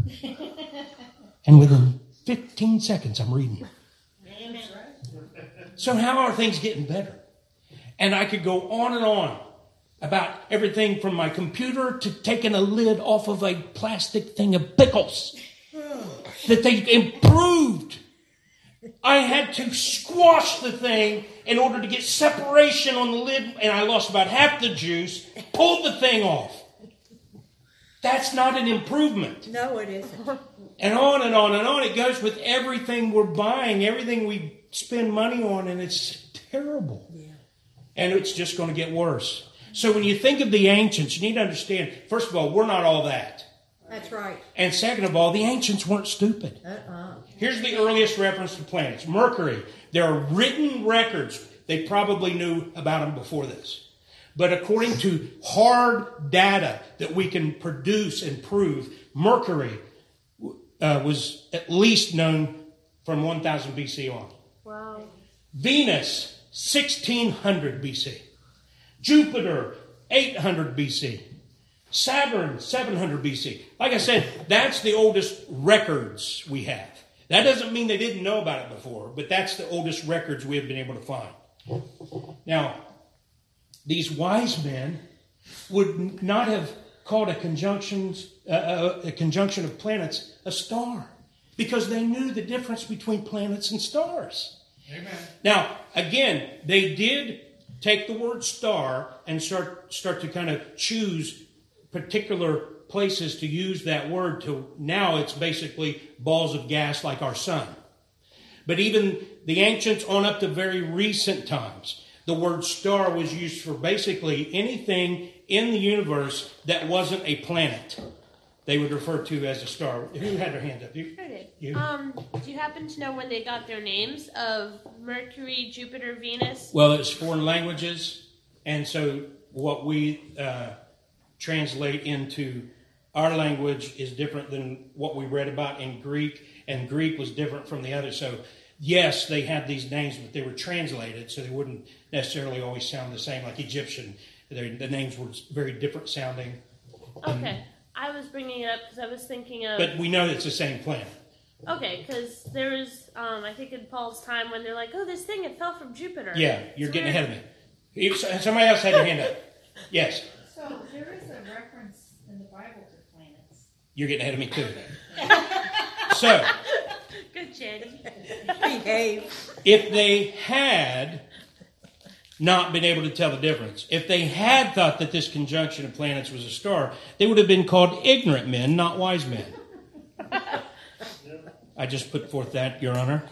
S3: And within fifteen seconds, I'm reading it. So how are things getting better? And I could go on and on about everything from my computer to taking a lid off of a plastic thing of pickles that they improved. I had to squash the thing in order to get separation on the lid, and I lost about half the juice, pulled the thing off. That's not an improvement.
S5: No, it isn't.
S3: And on and on and on. It goes with everything we're buying, everything we spend money on, and it's terrible.
S5: Yeah.
S3: And it's just going to get worse. So when you think of the ancients, you need to understand, first of all, we're not all that.
S5: That's right.
S3: And second of all, the ancients weren't stupid.
S5: Uh-uh.
S3: Here's the earliest reference to planets. Mercury. There are written records. They probably knew about them before this. But according to hard data that we can produce and prove, Mercury uh, was at least known from one thousand B C on.
S7: Wow.
S3: Venus, sixteen hundred B C. Jupiter, eight hundred B C. Saturn, seven hundred B C. Like I said, that's the oldest records we have. That doesn't mean they didn't know about it before, but that's the oldest records we have been able to find. Now, these wise men would not have called a conjunction, uh, a conjunction of planets a star, because they knew the difference between planets and stars.
S8: Amen.
S3: Now, again, they did take the word star and start start to kind of choose particular places to use that word. To now it's basically balls of gas like our sun. But even the ancients on up to very recent times, the word star was used for basically anything in the universe that wasn't a planet. They would refer to as a star. Who had their hand up? You?
S7: I did.
S3: You?
S7: Um, do you happen to know when they got their names of Mercury, Jupiter, Venus?
S3: Well, it's foreign languages, and so what we uh, translate into our language is different than what we read about in Greek, and Greek was different from the others. So, yes, they had these names, but they were translated, so they wouldn't necessarily always sound the same, like Egyptian. They, the names were very different sounding.
S7: Okay. I was bringing it up because I was thinking of...
S3: But we know it's the same planet.
S7: Okay, because there was, um, I think in Paul's time, when they're like, oh, this thing, it fell from Jupiter.
S3: Yeah, you're
S7: So
S3: getting
S7: we're-
S3: ahead of me. You- Somebody else had their hand up. Yes,
S2: So there is a reference in the Bible to planets.
S3: you're getting ahead of me too. So,
S7: Good, Jenny.
S5: Behave.
S3: if they had not been able to tell the difference, if they had thought that this conjunction of planets was a star, they would have been called ignorant men, not wise men. I just put forth that, Your Honor.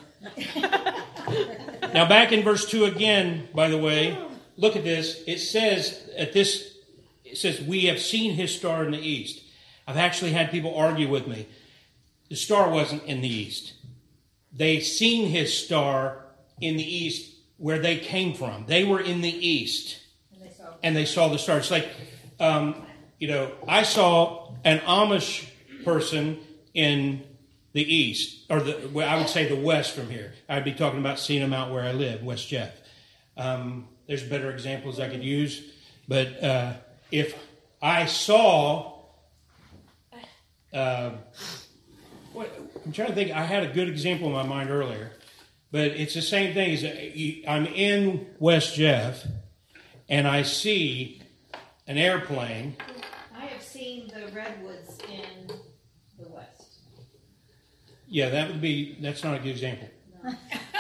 S3: Now back in verse two again, by the way, look at this. It says at this, it says, we have seen his star in the east. I've actually had people argue with me. The star wasn't in the east. They seen his star in the east where they came from. They were in the east.
S2: And they saw
S3: And they saw the star. It's like, um, you know, I saw an Amish person in the east, or the, well, I would say the west from here. I'd be talking about seeing them out where I live, West Jeff. Um, there's better examples I could use, but uh, if I saw, uh, what, I'm trying to think, I had a good example in my mind earlier, but it's the same thing as I'm in West Jeff, and I see an airplane.
S2: I have seen the redwoods in the west.
S3: Yeah, that would be, that's not a good example.
S2: No.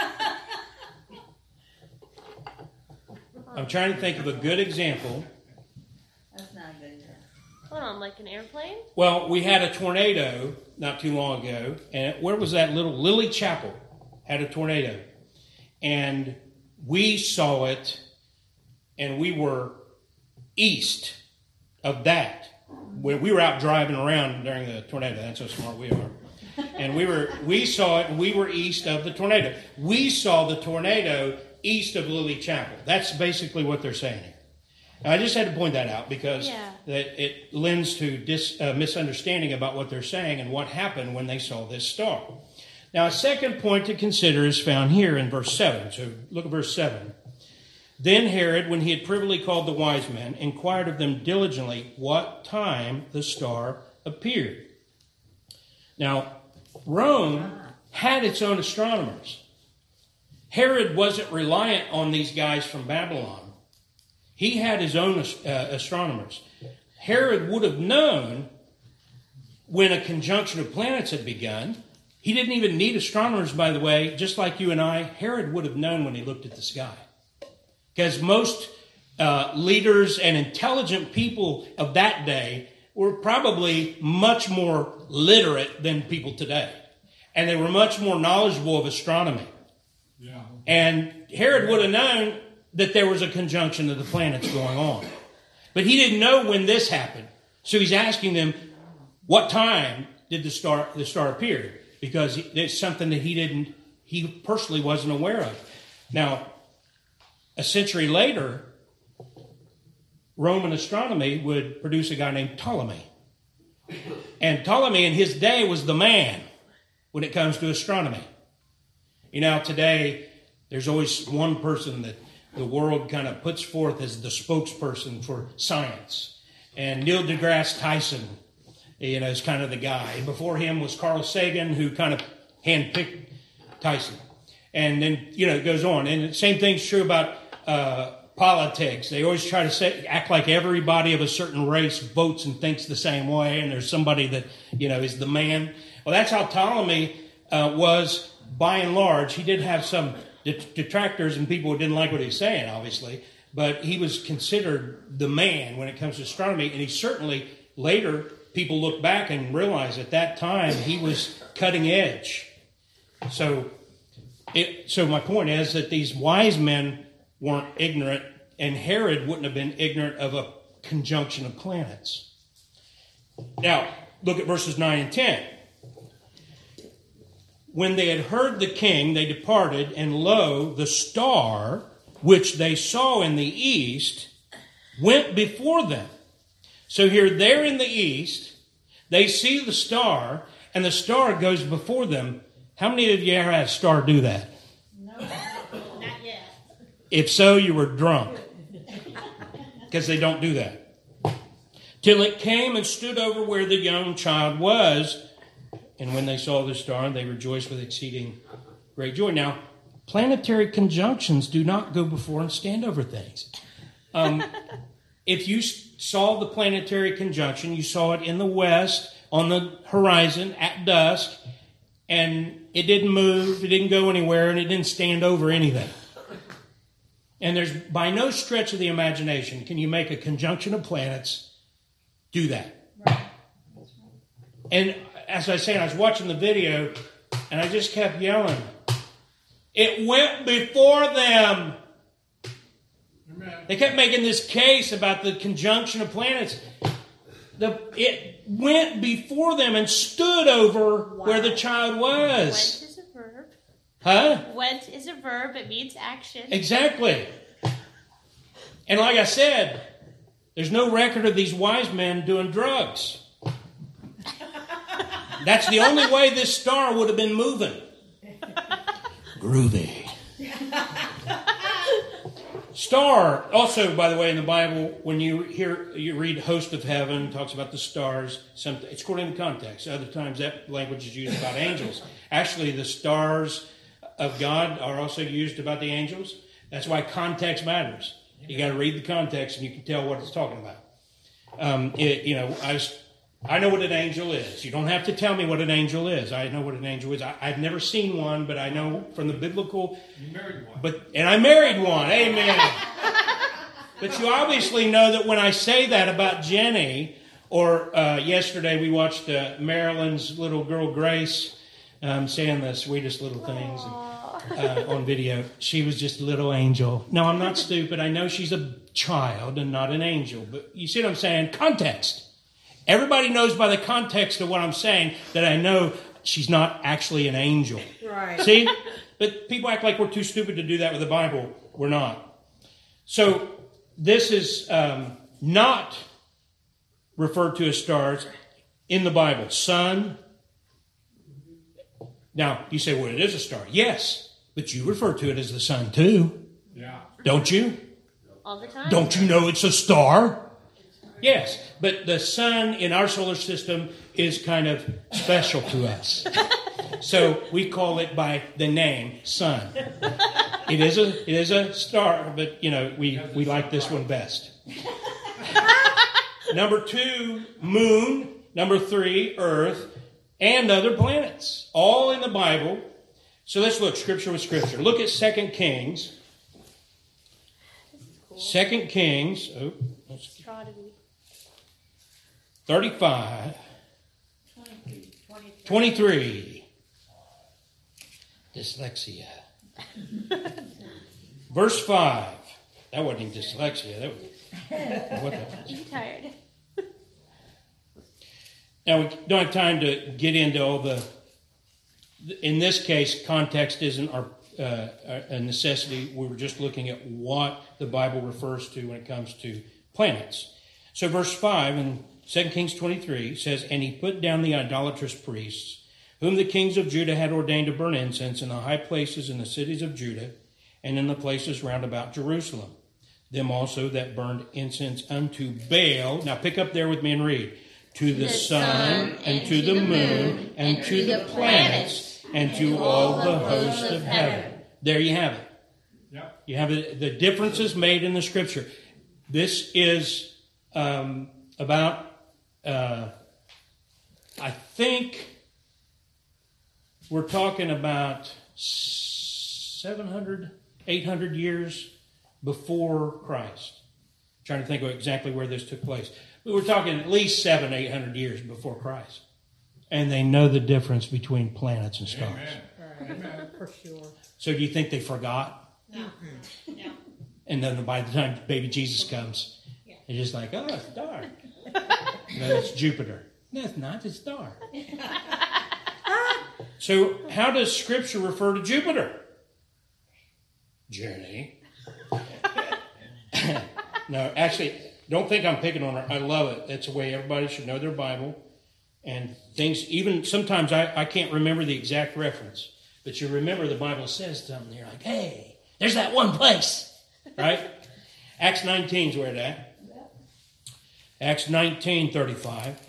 S3: I'm trying to think of a good example.
S5: That's not a good example.
S7: Hold on, like an airplane?
S3: Well, we had a tornado not too long ago, and where was that little Lily Chapel had a tornado, and we saw it, and we were east of that. We we were out driving around during the tornado. That's how smart we are. And we were we saw it, and we were east of the tornado. We saw the tornado east of Lily Chapel. That's basically what they're saying here. And I just had to point that out because
S7: Yeah.
S3: that it lends to dis, uh, misunderstanding about what they're saying and what happened when they saw this star. Now, a second point to consider is found here in verse seven. So look at verse seven. Then Herod, when he had privily called the wise men, inquired of them diligently what time the star appeared. Now, Rome had its own astronomers. Herod wasn't reliant on these guys from Babylon. He had his own uh, astronomers. Herod would have known when a conjunction of planets had begun. He didn't even need astronomers, by the way, just like you and I. Herod would have known when he looked at the sky. Because most uh, leaders and intelligent people of that day were probably much more literate than people today. And they were much more knowledgeable of astronomy.
S8: Yeah.
S3: And Herod would have known that there was a conjunction of the planets going on. But he didn't know when this happened. So he's asking them, what time did the star the star appear? Because it's something that he didn't, he personally wasn't aware of. Now, a century later, Roman astronomy would produce a guy named Ptolemy. And Ptolemy in his day was the man when it comes to astronomy. You know, today, there's always one person that the world kind of puts forth as the spokesperson for science. And Neil deGrasse Tyson, you know, is kind of the guy. And before him was Carl Sagan, who kind of handpicked Tyson. And then, you know, it goes on. And the same thing's true about uh, politics. They always try to say, act like everybody of a certain race votes and thinks the same way, and there's somebody that, you know, is the man. Well, that's how Ptolemy uh, was, by and large. He did have some detractors and people who didn't like what he was saying, obviously, but he was considered the man when it comes to astronomy, and he certainly, later, people look back and realize at that time he was cutting edge. So, it, so my point is that these wise men weren't ignorant, and Herod wouldn't have been ignorant of a conjunction of planets. Now, look at verses nine and ten. When they had heard the king, they departed, and lo, the star, which they saw in the east, went before them. So here, they're in the east, they see the star, and the star goes before them. How many of you ever had a star do that?
S4: No, not yet.
S3: If so, you were drunk. Because they don't do that. Till it came and stood over where the young child was. And when they saw the star, they rejoiced with exceeding great joy. Now, planetary conjunctions do not go before and stand over things. Um, if you saw the planetary conjunction, you saw it in the west, on the horizon, at dusk, and it didn't move, it didn't go anywhere, and it didn't stand over anything. And there's, by no stretch of the imagination, can you make a conjunction of planets do that.
S2: Right.
S3: And as I was saying, I was watching the video, and I just kept yelling, it went before them.
S8: Amen.
S3: They kept making this case about the conjunction of planets. The, it went before them and stood over
S7: Wow.
S3: where the child
S7: Went
S3: was.
S7: is a verb.
S3: Huh?
S7: Went is a verb. It means action.
S3: Exactly. And like I said, there's no record of these wise men doing drugs. That's the only way this star would have been moving. Groovy. Star, also, by the way, in the Bible, when you hear, you read host of heaven, it talks about the stars, some, it's according to context. Other times that language is used about angels. Actually, the stars of God are also used about the angels. That's why context matters. You got to read the context and you can tell what it's talking about. Um, it, you know, I was, I know what an angel is. You don't have to tell me what an angel is. I know what an angel is. I, I've never seen one, but I know from the biblical.
S8: You married one.
S3: But and I married one. Amen. But you obviously know that when I say that about Jenny, or uh, yesterday we watched uh, Marilyn's little girl Grace um, saying the sweetest little things uh, on video. She was just a little angel. No, I'm not stupid. I know she's a child and not an angel. But you see what I'm saying? Context. Everybody knows by the context of what I'm saying that I know she's not actually an angel.
S5: Right.
S3: See? But people act like we're too stupid to do that with the Bible. We're not. So this is um, not referred to as stars in the Bible. Sun. Now, you say, well, it is a star. Yes, but you refer to it as the sun too.
S8: Yeah.
S3: Don't you?
S7: All the time.
S3: Don't you know it's a star? Yes, but the sun in our solar system is kind of special to us. So we call it by the name sun. It is a it is a star, but you know, we, we like this one best. Number two, moon. Number three, earth, and other planets. All in the Bible. So let's look scripture with scripture. Look at Second Kings. Second Kings. Oh, let's thirty-five. twenty-three. Dyslexia. Verse five. That wasn't even dyslexia. That was, what that was.
S7: I'm tired.
S3: Now, we don't have time to get into all the... In this case, context isn't our, uh, a necessity. We were just looking at what the Bible refers to when it comes to planets. So verse five in Second Kings twenty-three says, "And he put down the idolatrous priests, whom the kings of Judah had ordained to burn incense in the high places in the cities of Judah, and in the places round about Jerusalem. Them also that burned incense unto Baal." Now pick up there with me and read. "To the, the sun, and to the moon, and to the planets, and to all the hosts of heaven." There you have it.
S8: Yep.
S3: You have the, the differences made in the scripture. This is um, about, uh, I think we're talking about seven hundred, eight hundred years before Christ. I'm trying to think of exactly where this took place. We were talking at least seven, eight hundred years before Christ. And they know the difference between planets and stars.
S8: Amen. Amen.
S5: For sure.
S3: So do you think they forgot?
S4: No, no.
S3: And then by the time baby Jesus comes, they're just like, oh, it's dark. No, it's Jupiter. No, it's not. It's dark. So how does Scripture refer to Jupiter? Journey. No, actually, don't think I'm picking on her. I love it. That's the way everybody should know their Bible. And things, even sometimes I, I can't remember the exact reference. But you remember the Bible says something. You're like, hey, there's that one place. Right? Acts nineteen is where it's at. Acts nineteen thirty-five.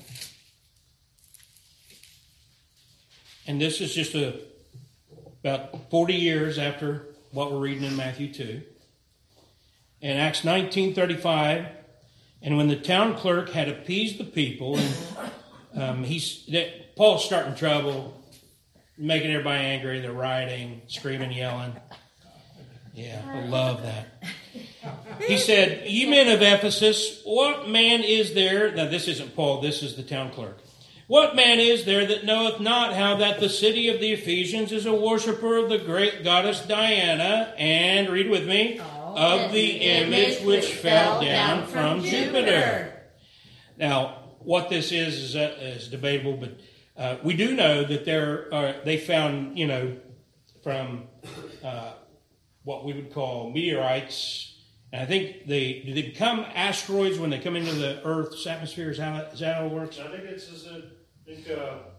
S3: And this is just a, about forty years after what we're reading in Matthew two. In Acts nineteen thirty-five, "And when the town clerk had appeased the people," and um, he's that, Paul's starting trouble, making everybody angry. They're rioting, screaming, yelling. Yeah, I love that. He said, "Ye men of Ephesus, what man is there?" Now, this isn't Paul, this is the town clerk. "What man is there that knoweth not how that the city of the Ephesians is a worshiper of the great goddess Diana, and," read with me, "of the image which fell down from Jupiter." Now, what this is is, uh, is debatable, but uh, we do know that there are, they found, you know, from uh, what we would call meteorites. And I think they do they become asteroids when they come into the Earth's atmosphere. Is, how, is that how it works?
S10: I think it's, is it, I think uh,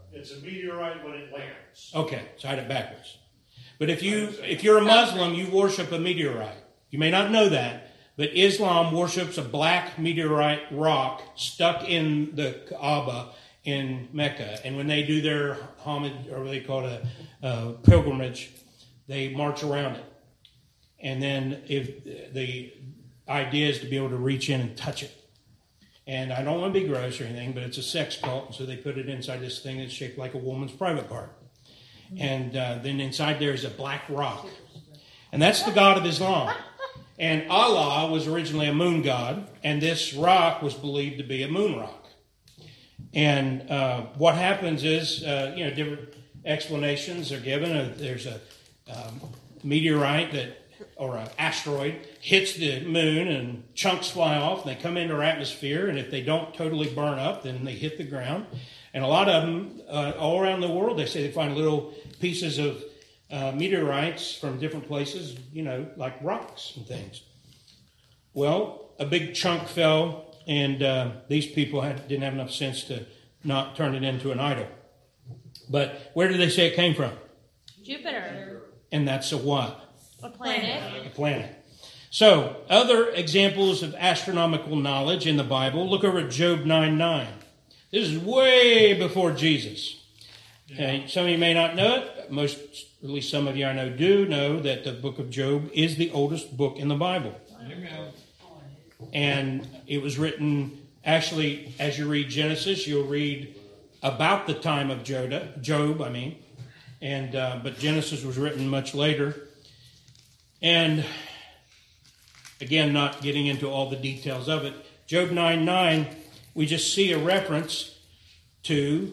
S10: It's a meteorite when it lands.
S3: Okay, so I had it backwards. But if you if you're a Muslim, you worship a meteorite. You may not know that, but Islam worships a black meteorite rock stuck in the Kaaba in Mecca. And when they do their homage, or what they call it, a, a pilgrimage, they march around it. And then if the idea is to be able to reach in and touch it. And I don't want to be gross or anything, but it's a sex cult, and so they put it inside this thing that's shaped like a woman's private part. And uh, then inside there is a black rock. And that's the God of Islam. And Allah was originally a moon god, and this rock was believed to be a moon rock. And uh, what happens is, uh, you know, different explanations are given. Uh, there's a um, meteorite that, or an asteroid, hits the moon and chunks fly off. And they come into our atmosphere, and if they don't totally burn up, then they hit the ground. And a lot of them, uh, all around the world, they say they find little pieces of uh, meteorites from different places, you know, like rocks and things. Well, a big chunk fell, and uh, these people had, didn't have enough sense to not turn it into an idol. But where did they say it came from?
S7: Jupiter.
S3: And that's a what?
S7: A planet.
S3: A planet. So, other examples of astronomical knowledge in the Bible. Look over at Job nine nine. This is way before Jesus. Okay, some of you may not know it. Most, at least some of you I know do know that the book of Job is the oldest book in the Bible.
S8: Amen.
S3: And it was written, actually, as you read Genesis, you'll read about the time of Job, Job, I mean. And uh, but Genesis was written much later. And again, not getting into all the details of it, Job nine nine, we just see a reference to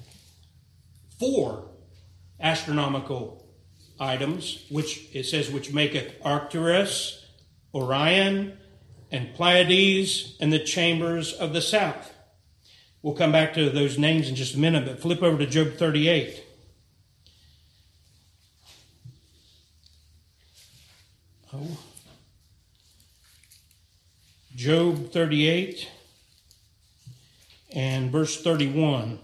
S3: four astronomical items, which it says, which maketh Arcturus, Orion, and Pleiades, and the chambers of the south. We'll come back to those names in just a minute, but flip over to Job thirty-eight. Oh. Job thirty-eight and verse thirty-one.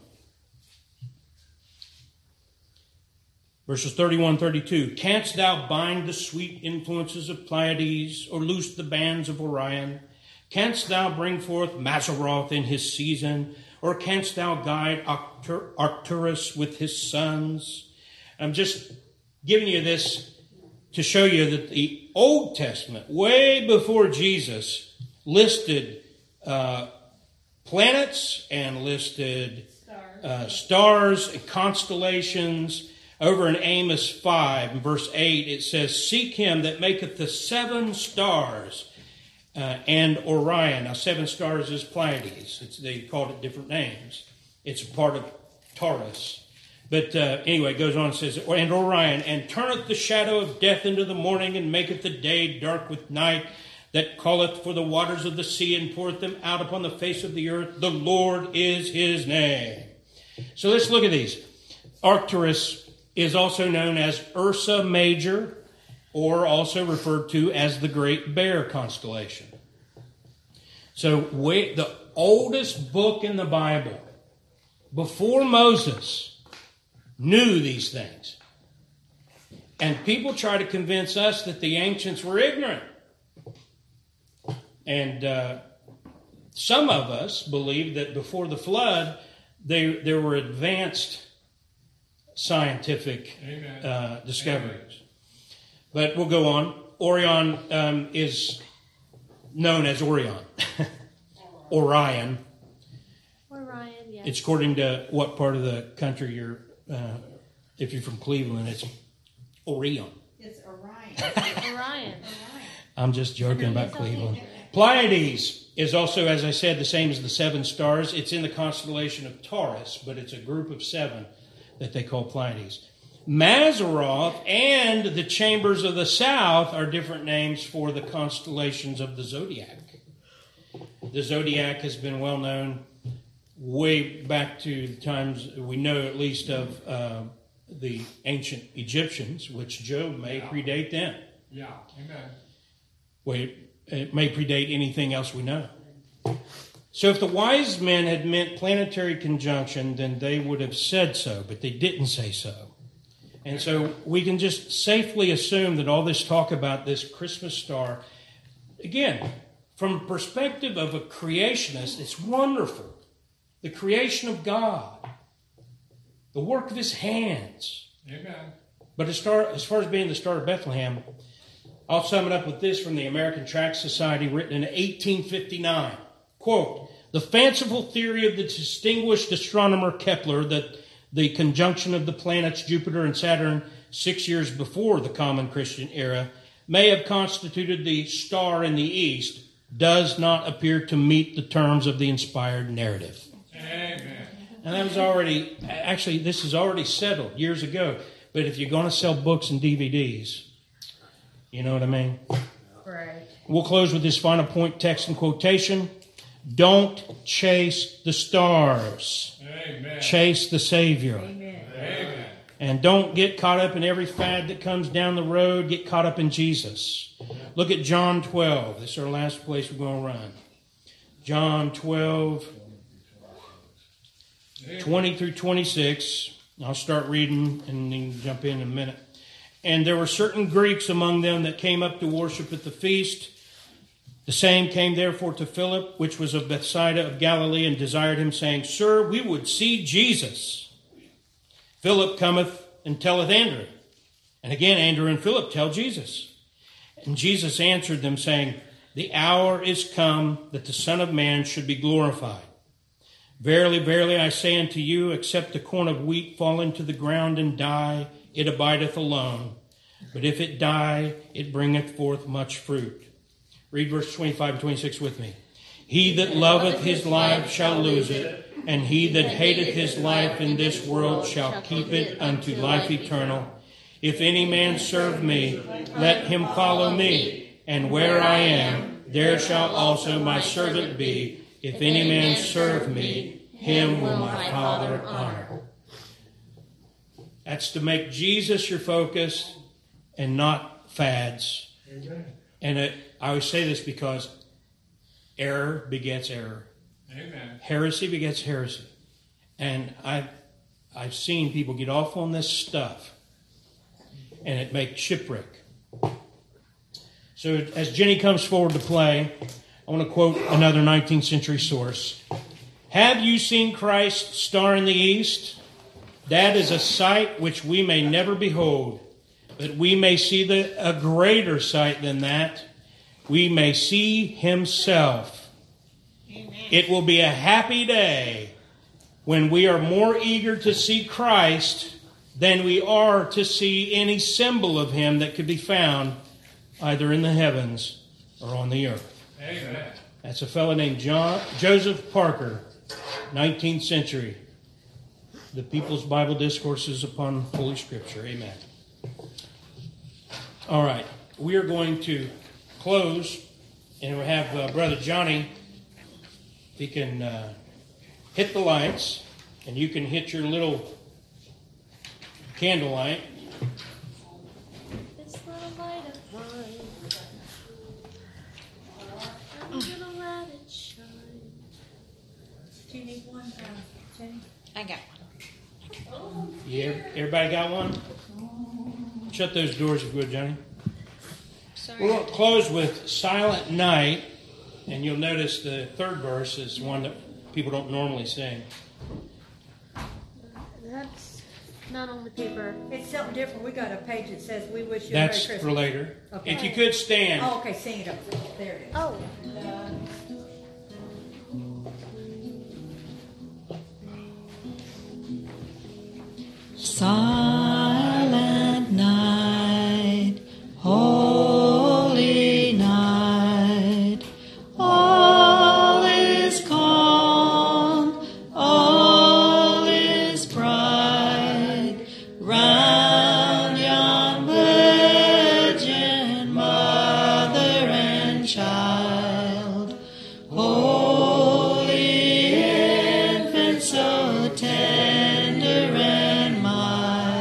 S3: Verses thirty-one, thirty-two. Canst thou bind the sweet influences of Pleiades, or loose the bands of Orion? Canst thou bring forth Mazzaroth in his season, or canst thou guide Arctur- Arcturus with his sons? I'm just giving you this to show you that the Old Testament, way before Jesus, listed uh, planets and listed uh, stars and constellations. Over in Amos five, in verse eight, it says, seek him that maketh the seven stars uh, and Orion. Now, seven stars is Pleiades. It's, they called it different names. It's a part of Taurus. But uh, anyway, it goes on and says, and Orion, and turneth the shadow of death into the morning, and maketh the day dark with night, that calleth for the waters of the sea, and poureth them out upon the face of the earth. The Lord is his name. So let's look at these. Arcturus is also known as Ursa Major, or also referred to as the Great Bear constellation. So we, the oldest book in the Bible, before Moses, knew these things. And people try to convince us that the ancients were ignorant. And uh, some of us believe that before the flood, they, there were advanced scientific uh, discoveries. Amen. But we'll go on. Orion um, is known as Orion. Orion.
S7: Orion, yes.
S3: It's according to what part of the country you're, uh, if you're from Cleveland, it's Orion.
S2: It's Orion.
S7: Orion.
S3: I'm just joking about Cleveland. Pleiades is also, as I said, the same as the seven stars. It's in the constellation of Taurus, but it's a group of seven that they call Pleiades. Mazzaroth and the chambers of the south are different names for the constellations of the zodiac. The zodiac has been well known way back to the times we know at least of uh, the ancient Egyptians, which Job may
S8: yeah.
S3: predate them.
S8: Yeah, amen.
S3: Wait, it may predate anything else we know. So if the wise men had meant planetary conjunction, then they would have said so, but they didn't say so. And so we can just safely assume that all this talk about this Christmas star, again, from a perspective of a creationist, it's wonderful. The creation of God, the work of his hands.
S8: Amen.
S3: But as far, as far as being the star of Bethlehem, I'll sum it up with this from the American Tract Society, written in eighteen fifty-nine. Quote, the fanciful theory of the distinguished astronomer Kepler that the conjunction of the planets Jupiter and Saturn six years before the common Christian era may have constituted the star in the east does not appear to meet the terms of the inspired narrative.
S8: Amen.
S3: And that was already, actually, this is already settled years ago. But if you're going to sell books and D V Ds, you know what I mean?
S5: Right.
S3: We'll close with this final point, text and quotation. Don't chase the stars.
S8: Amen.
S3: Chase the Savior.
S5: Amen.
S8: Amen.
S3: And don't get caught up in every fad that comes down the road. Get caught up in Jesus. Look at John twelve. This is our last place we're going to run. John twelve, twenty through twenty-six. I'll start reading and then jump in in a minute. And there were certain Greeks among them that came up to worship at the feast. The same came therefore to Philip, which was of Bethsaida of Galilee, and desired him, saying, Sir, we would see Jesus. Philip cometh and telleth Andrew. And again Andrew and Philip tell Jesus. And Jesus answered them, saying, The hour is come that the Son of Man should be glorified. Verily, verily, I say unto you, except the corn of wheat fall into the ground and die, it abideth alone. But if it die, it bringeth forth much fruit. Read verse twenty-five and twenty-six with me. He that loveth his life shall lose it, and he that hateth his life in this world shall keep it unto life eternal. If any man serve me, let him follow me, and where I am, there shall also my servant be. If any man serve me, him will my Father honor. That's to make Jesus your focus and not fads.
S10: Amen.
S3: And it, I always say this because error begets error.
S8: Amen.
S3: Heresy begets heresy. And I've, I've seen people get off on this stuff, and it makes shipwreck. So as Jenny comes forward to play, I want to quote another nineteenth century source. Have you seen Christ's star in the east? That is a sight which we may never behold, but we may see the, a greater sight than that. We may see himself.
S4: Amen.
S3: It will be a happy day when we are more eager to see Christ than we are to see any symbol of him that could be found either in the heavens or on the earth.
S8: Amen.
S3: That's a fellow named John Joseph Parker, nineteenth century. The People's Bible Discourses upon Holy Scripture. Amen. All right. We are going to close, and we have uh, Brother Johnny. If he can uh, hit the lights, and you can hit your little candlelight.
S7: This little light of mine, I'm gonna let it shine.
S5: Do you need one, uh, Jenny?
S4: I got one.
S3: Yeah, everybody got one? Shut those doors if you would, Johnny.
S4: Sorry.
S3: We're going to close with Silent Night, and you'll notice the third verse is one that people don't normally sing.
S7: That's not on the paper.
S5: It's something different. We got a page that says, we wish you
S3: That's
S5: a Merry
S3: for
S5: Christmas.
S3: later.
S5: Okay.
S3: If you could stand.
S5: Oh, okay, sing it up there. There it is.
S7: Oh.
S11: Silent night, holy night, all is calm, all is bright, round yon virgin mother and child, holy infant so tender and mild.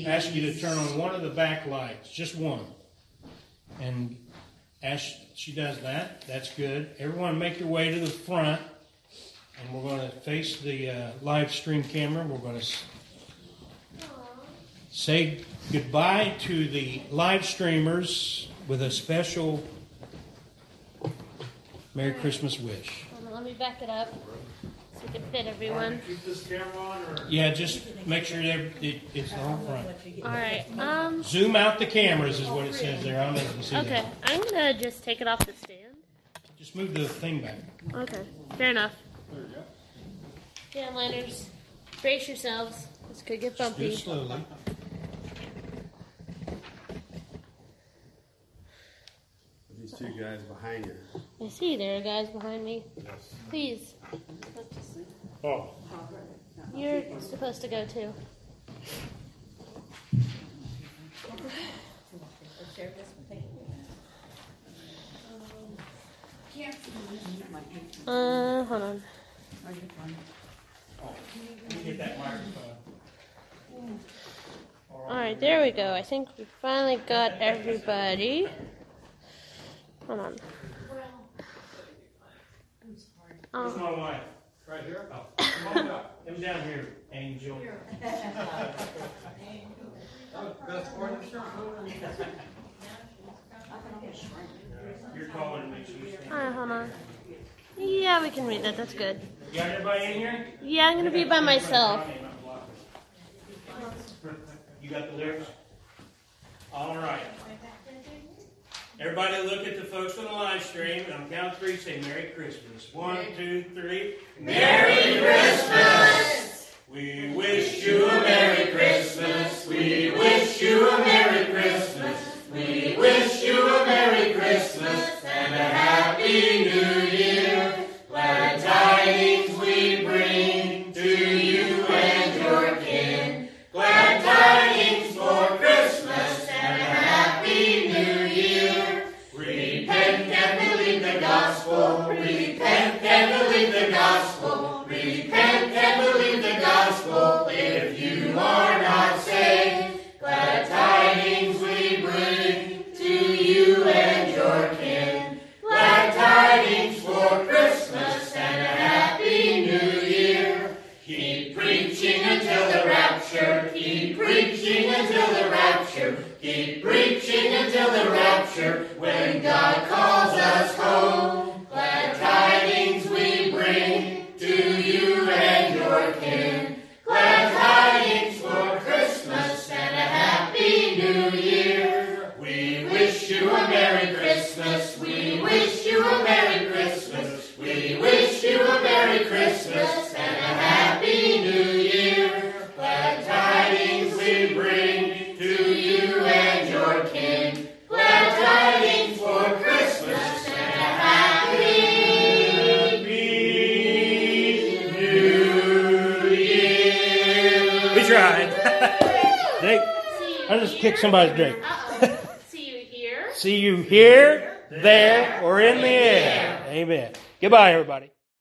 S3: ask you to turn on one of the back lights, just one. And as she does that, that's good. Everyone make your way to the front. And we're going to face the uh, live stream camera. We're going to s- say goodbye to the live streamers with a special Merry Christmas wish.
S7: Hold on, let me back it up so we can fit everyone.
S10: Keep this camera on, or?
S3: Yeah, just make sure that it, it's the whole front.
S7: All right. Um.
S3: Zoom out the cameras is what it says there. I don't know if you can see
S7: Okay.
S3: that.
S7: I'm gonna just take it off the stand.
S3: Just move the thing back.
S7: Okay. Fair enough.
S3: There you go.
S7: Downliners, brace yourselves. This could get
S3: Do
S7: bumpy.
S3: it slowly.
S6: These two guys behind you.
S7: I see there are guys behind me. Please,
S10: Oh.
S7: you're supposed to go too. Uh, hold on.
S3: Let me get that microphone.
S7: All right, there we go. I think we finally got everybody. Hold on.
S3: Where's
S7: Um,
S3: my wife? Right here? Oh, come on up. Come down here, Angel. You're calling me.
S7: all right, hold on. Yeah, we can read that. That's good.
S3: You got everybody in here?
S7: Yeah, I'm gonna be by myself.
S3: You got the lyrics? All right. Everybody look at the folks on the live stream, and on count of three, say Merry Christmas. One, two, three.
S11: Merry Christmas!
S3: We wish you a Merry Christmas. We wish you a Merry Christmas. We wish you a Merry Christmas and a Happy New Year. Glad tidings we bring to you and your kin. Glad tidings for Christmas and a Happy New Year. Repent and believe the gospel. Repent and believe the gospel. Repent and believe the gospel. If you are not saved, glad tidings we bring to you and your kin. Glad tidings for Christmas and a Happy New Year. Keep preaching until the rapture. Keep preaching until the rapture. Keep preaching until the rapture. When God calls us home, glad tidings we bring to you and your kin. Glad tidings for Christmas and a Happy New Year. We wish you a Merry Christmas. We wish you a Merry Christmas. We wish you a Merry Christmas and a Happy New Year. Glad tidings we bring to you and your kin. Glad tidings for Christmas and a Happy New Year. We tried. Drake, I just kicked somebody's drink.
S7: Uh-oh. See you here.
S3: See you here, there, or in the air. Amen. Goodbye, everybody.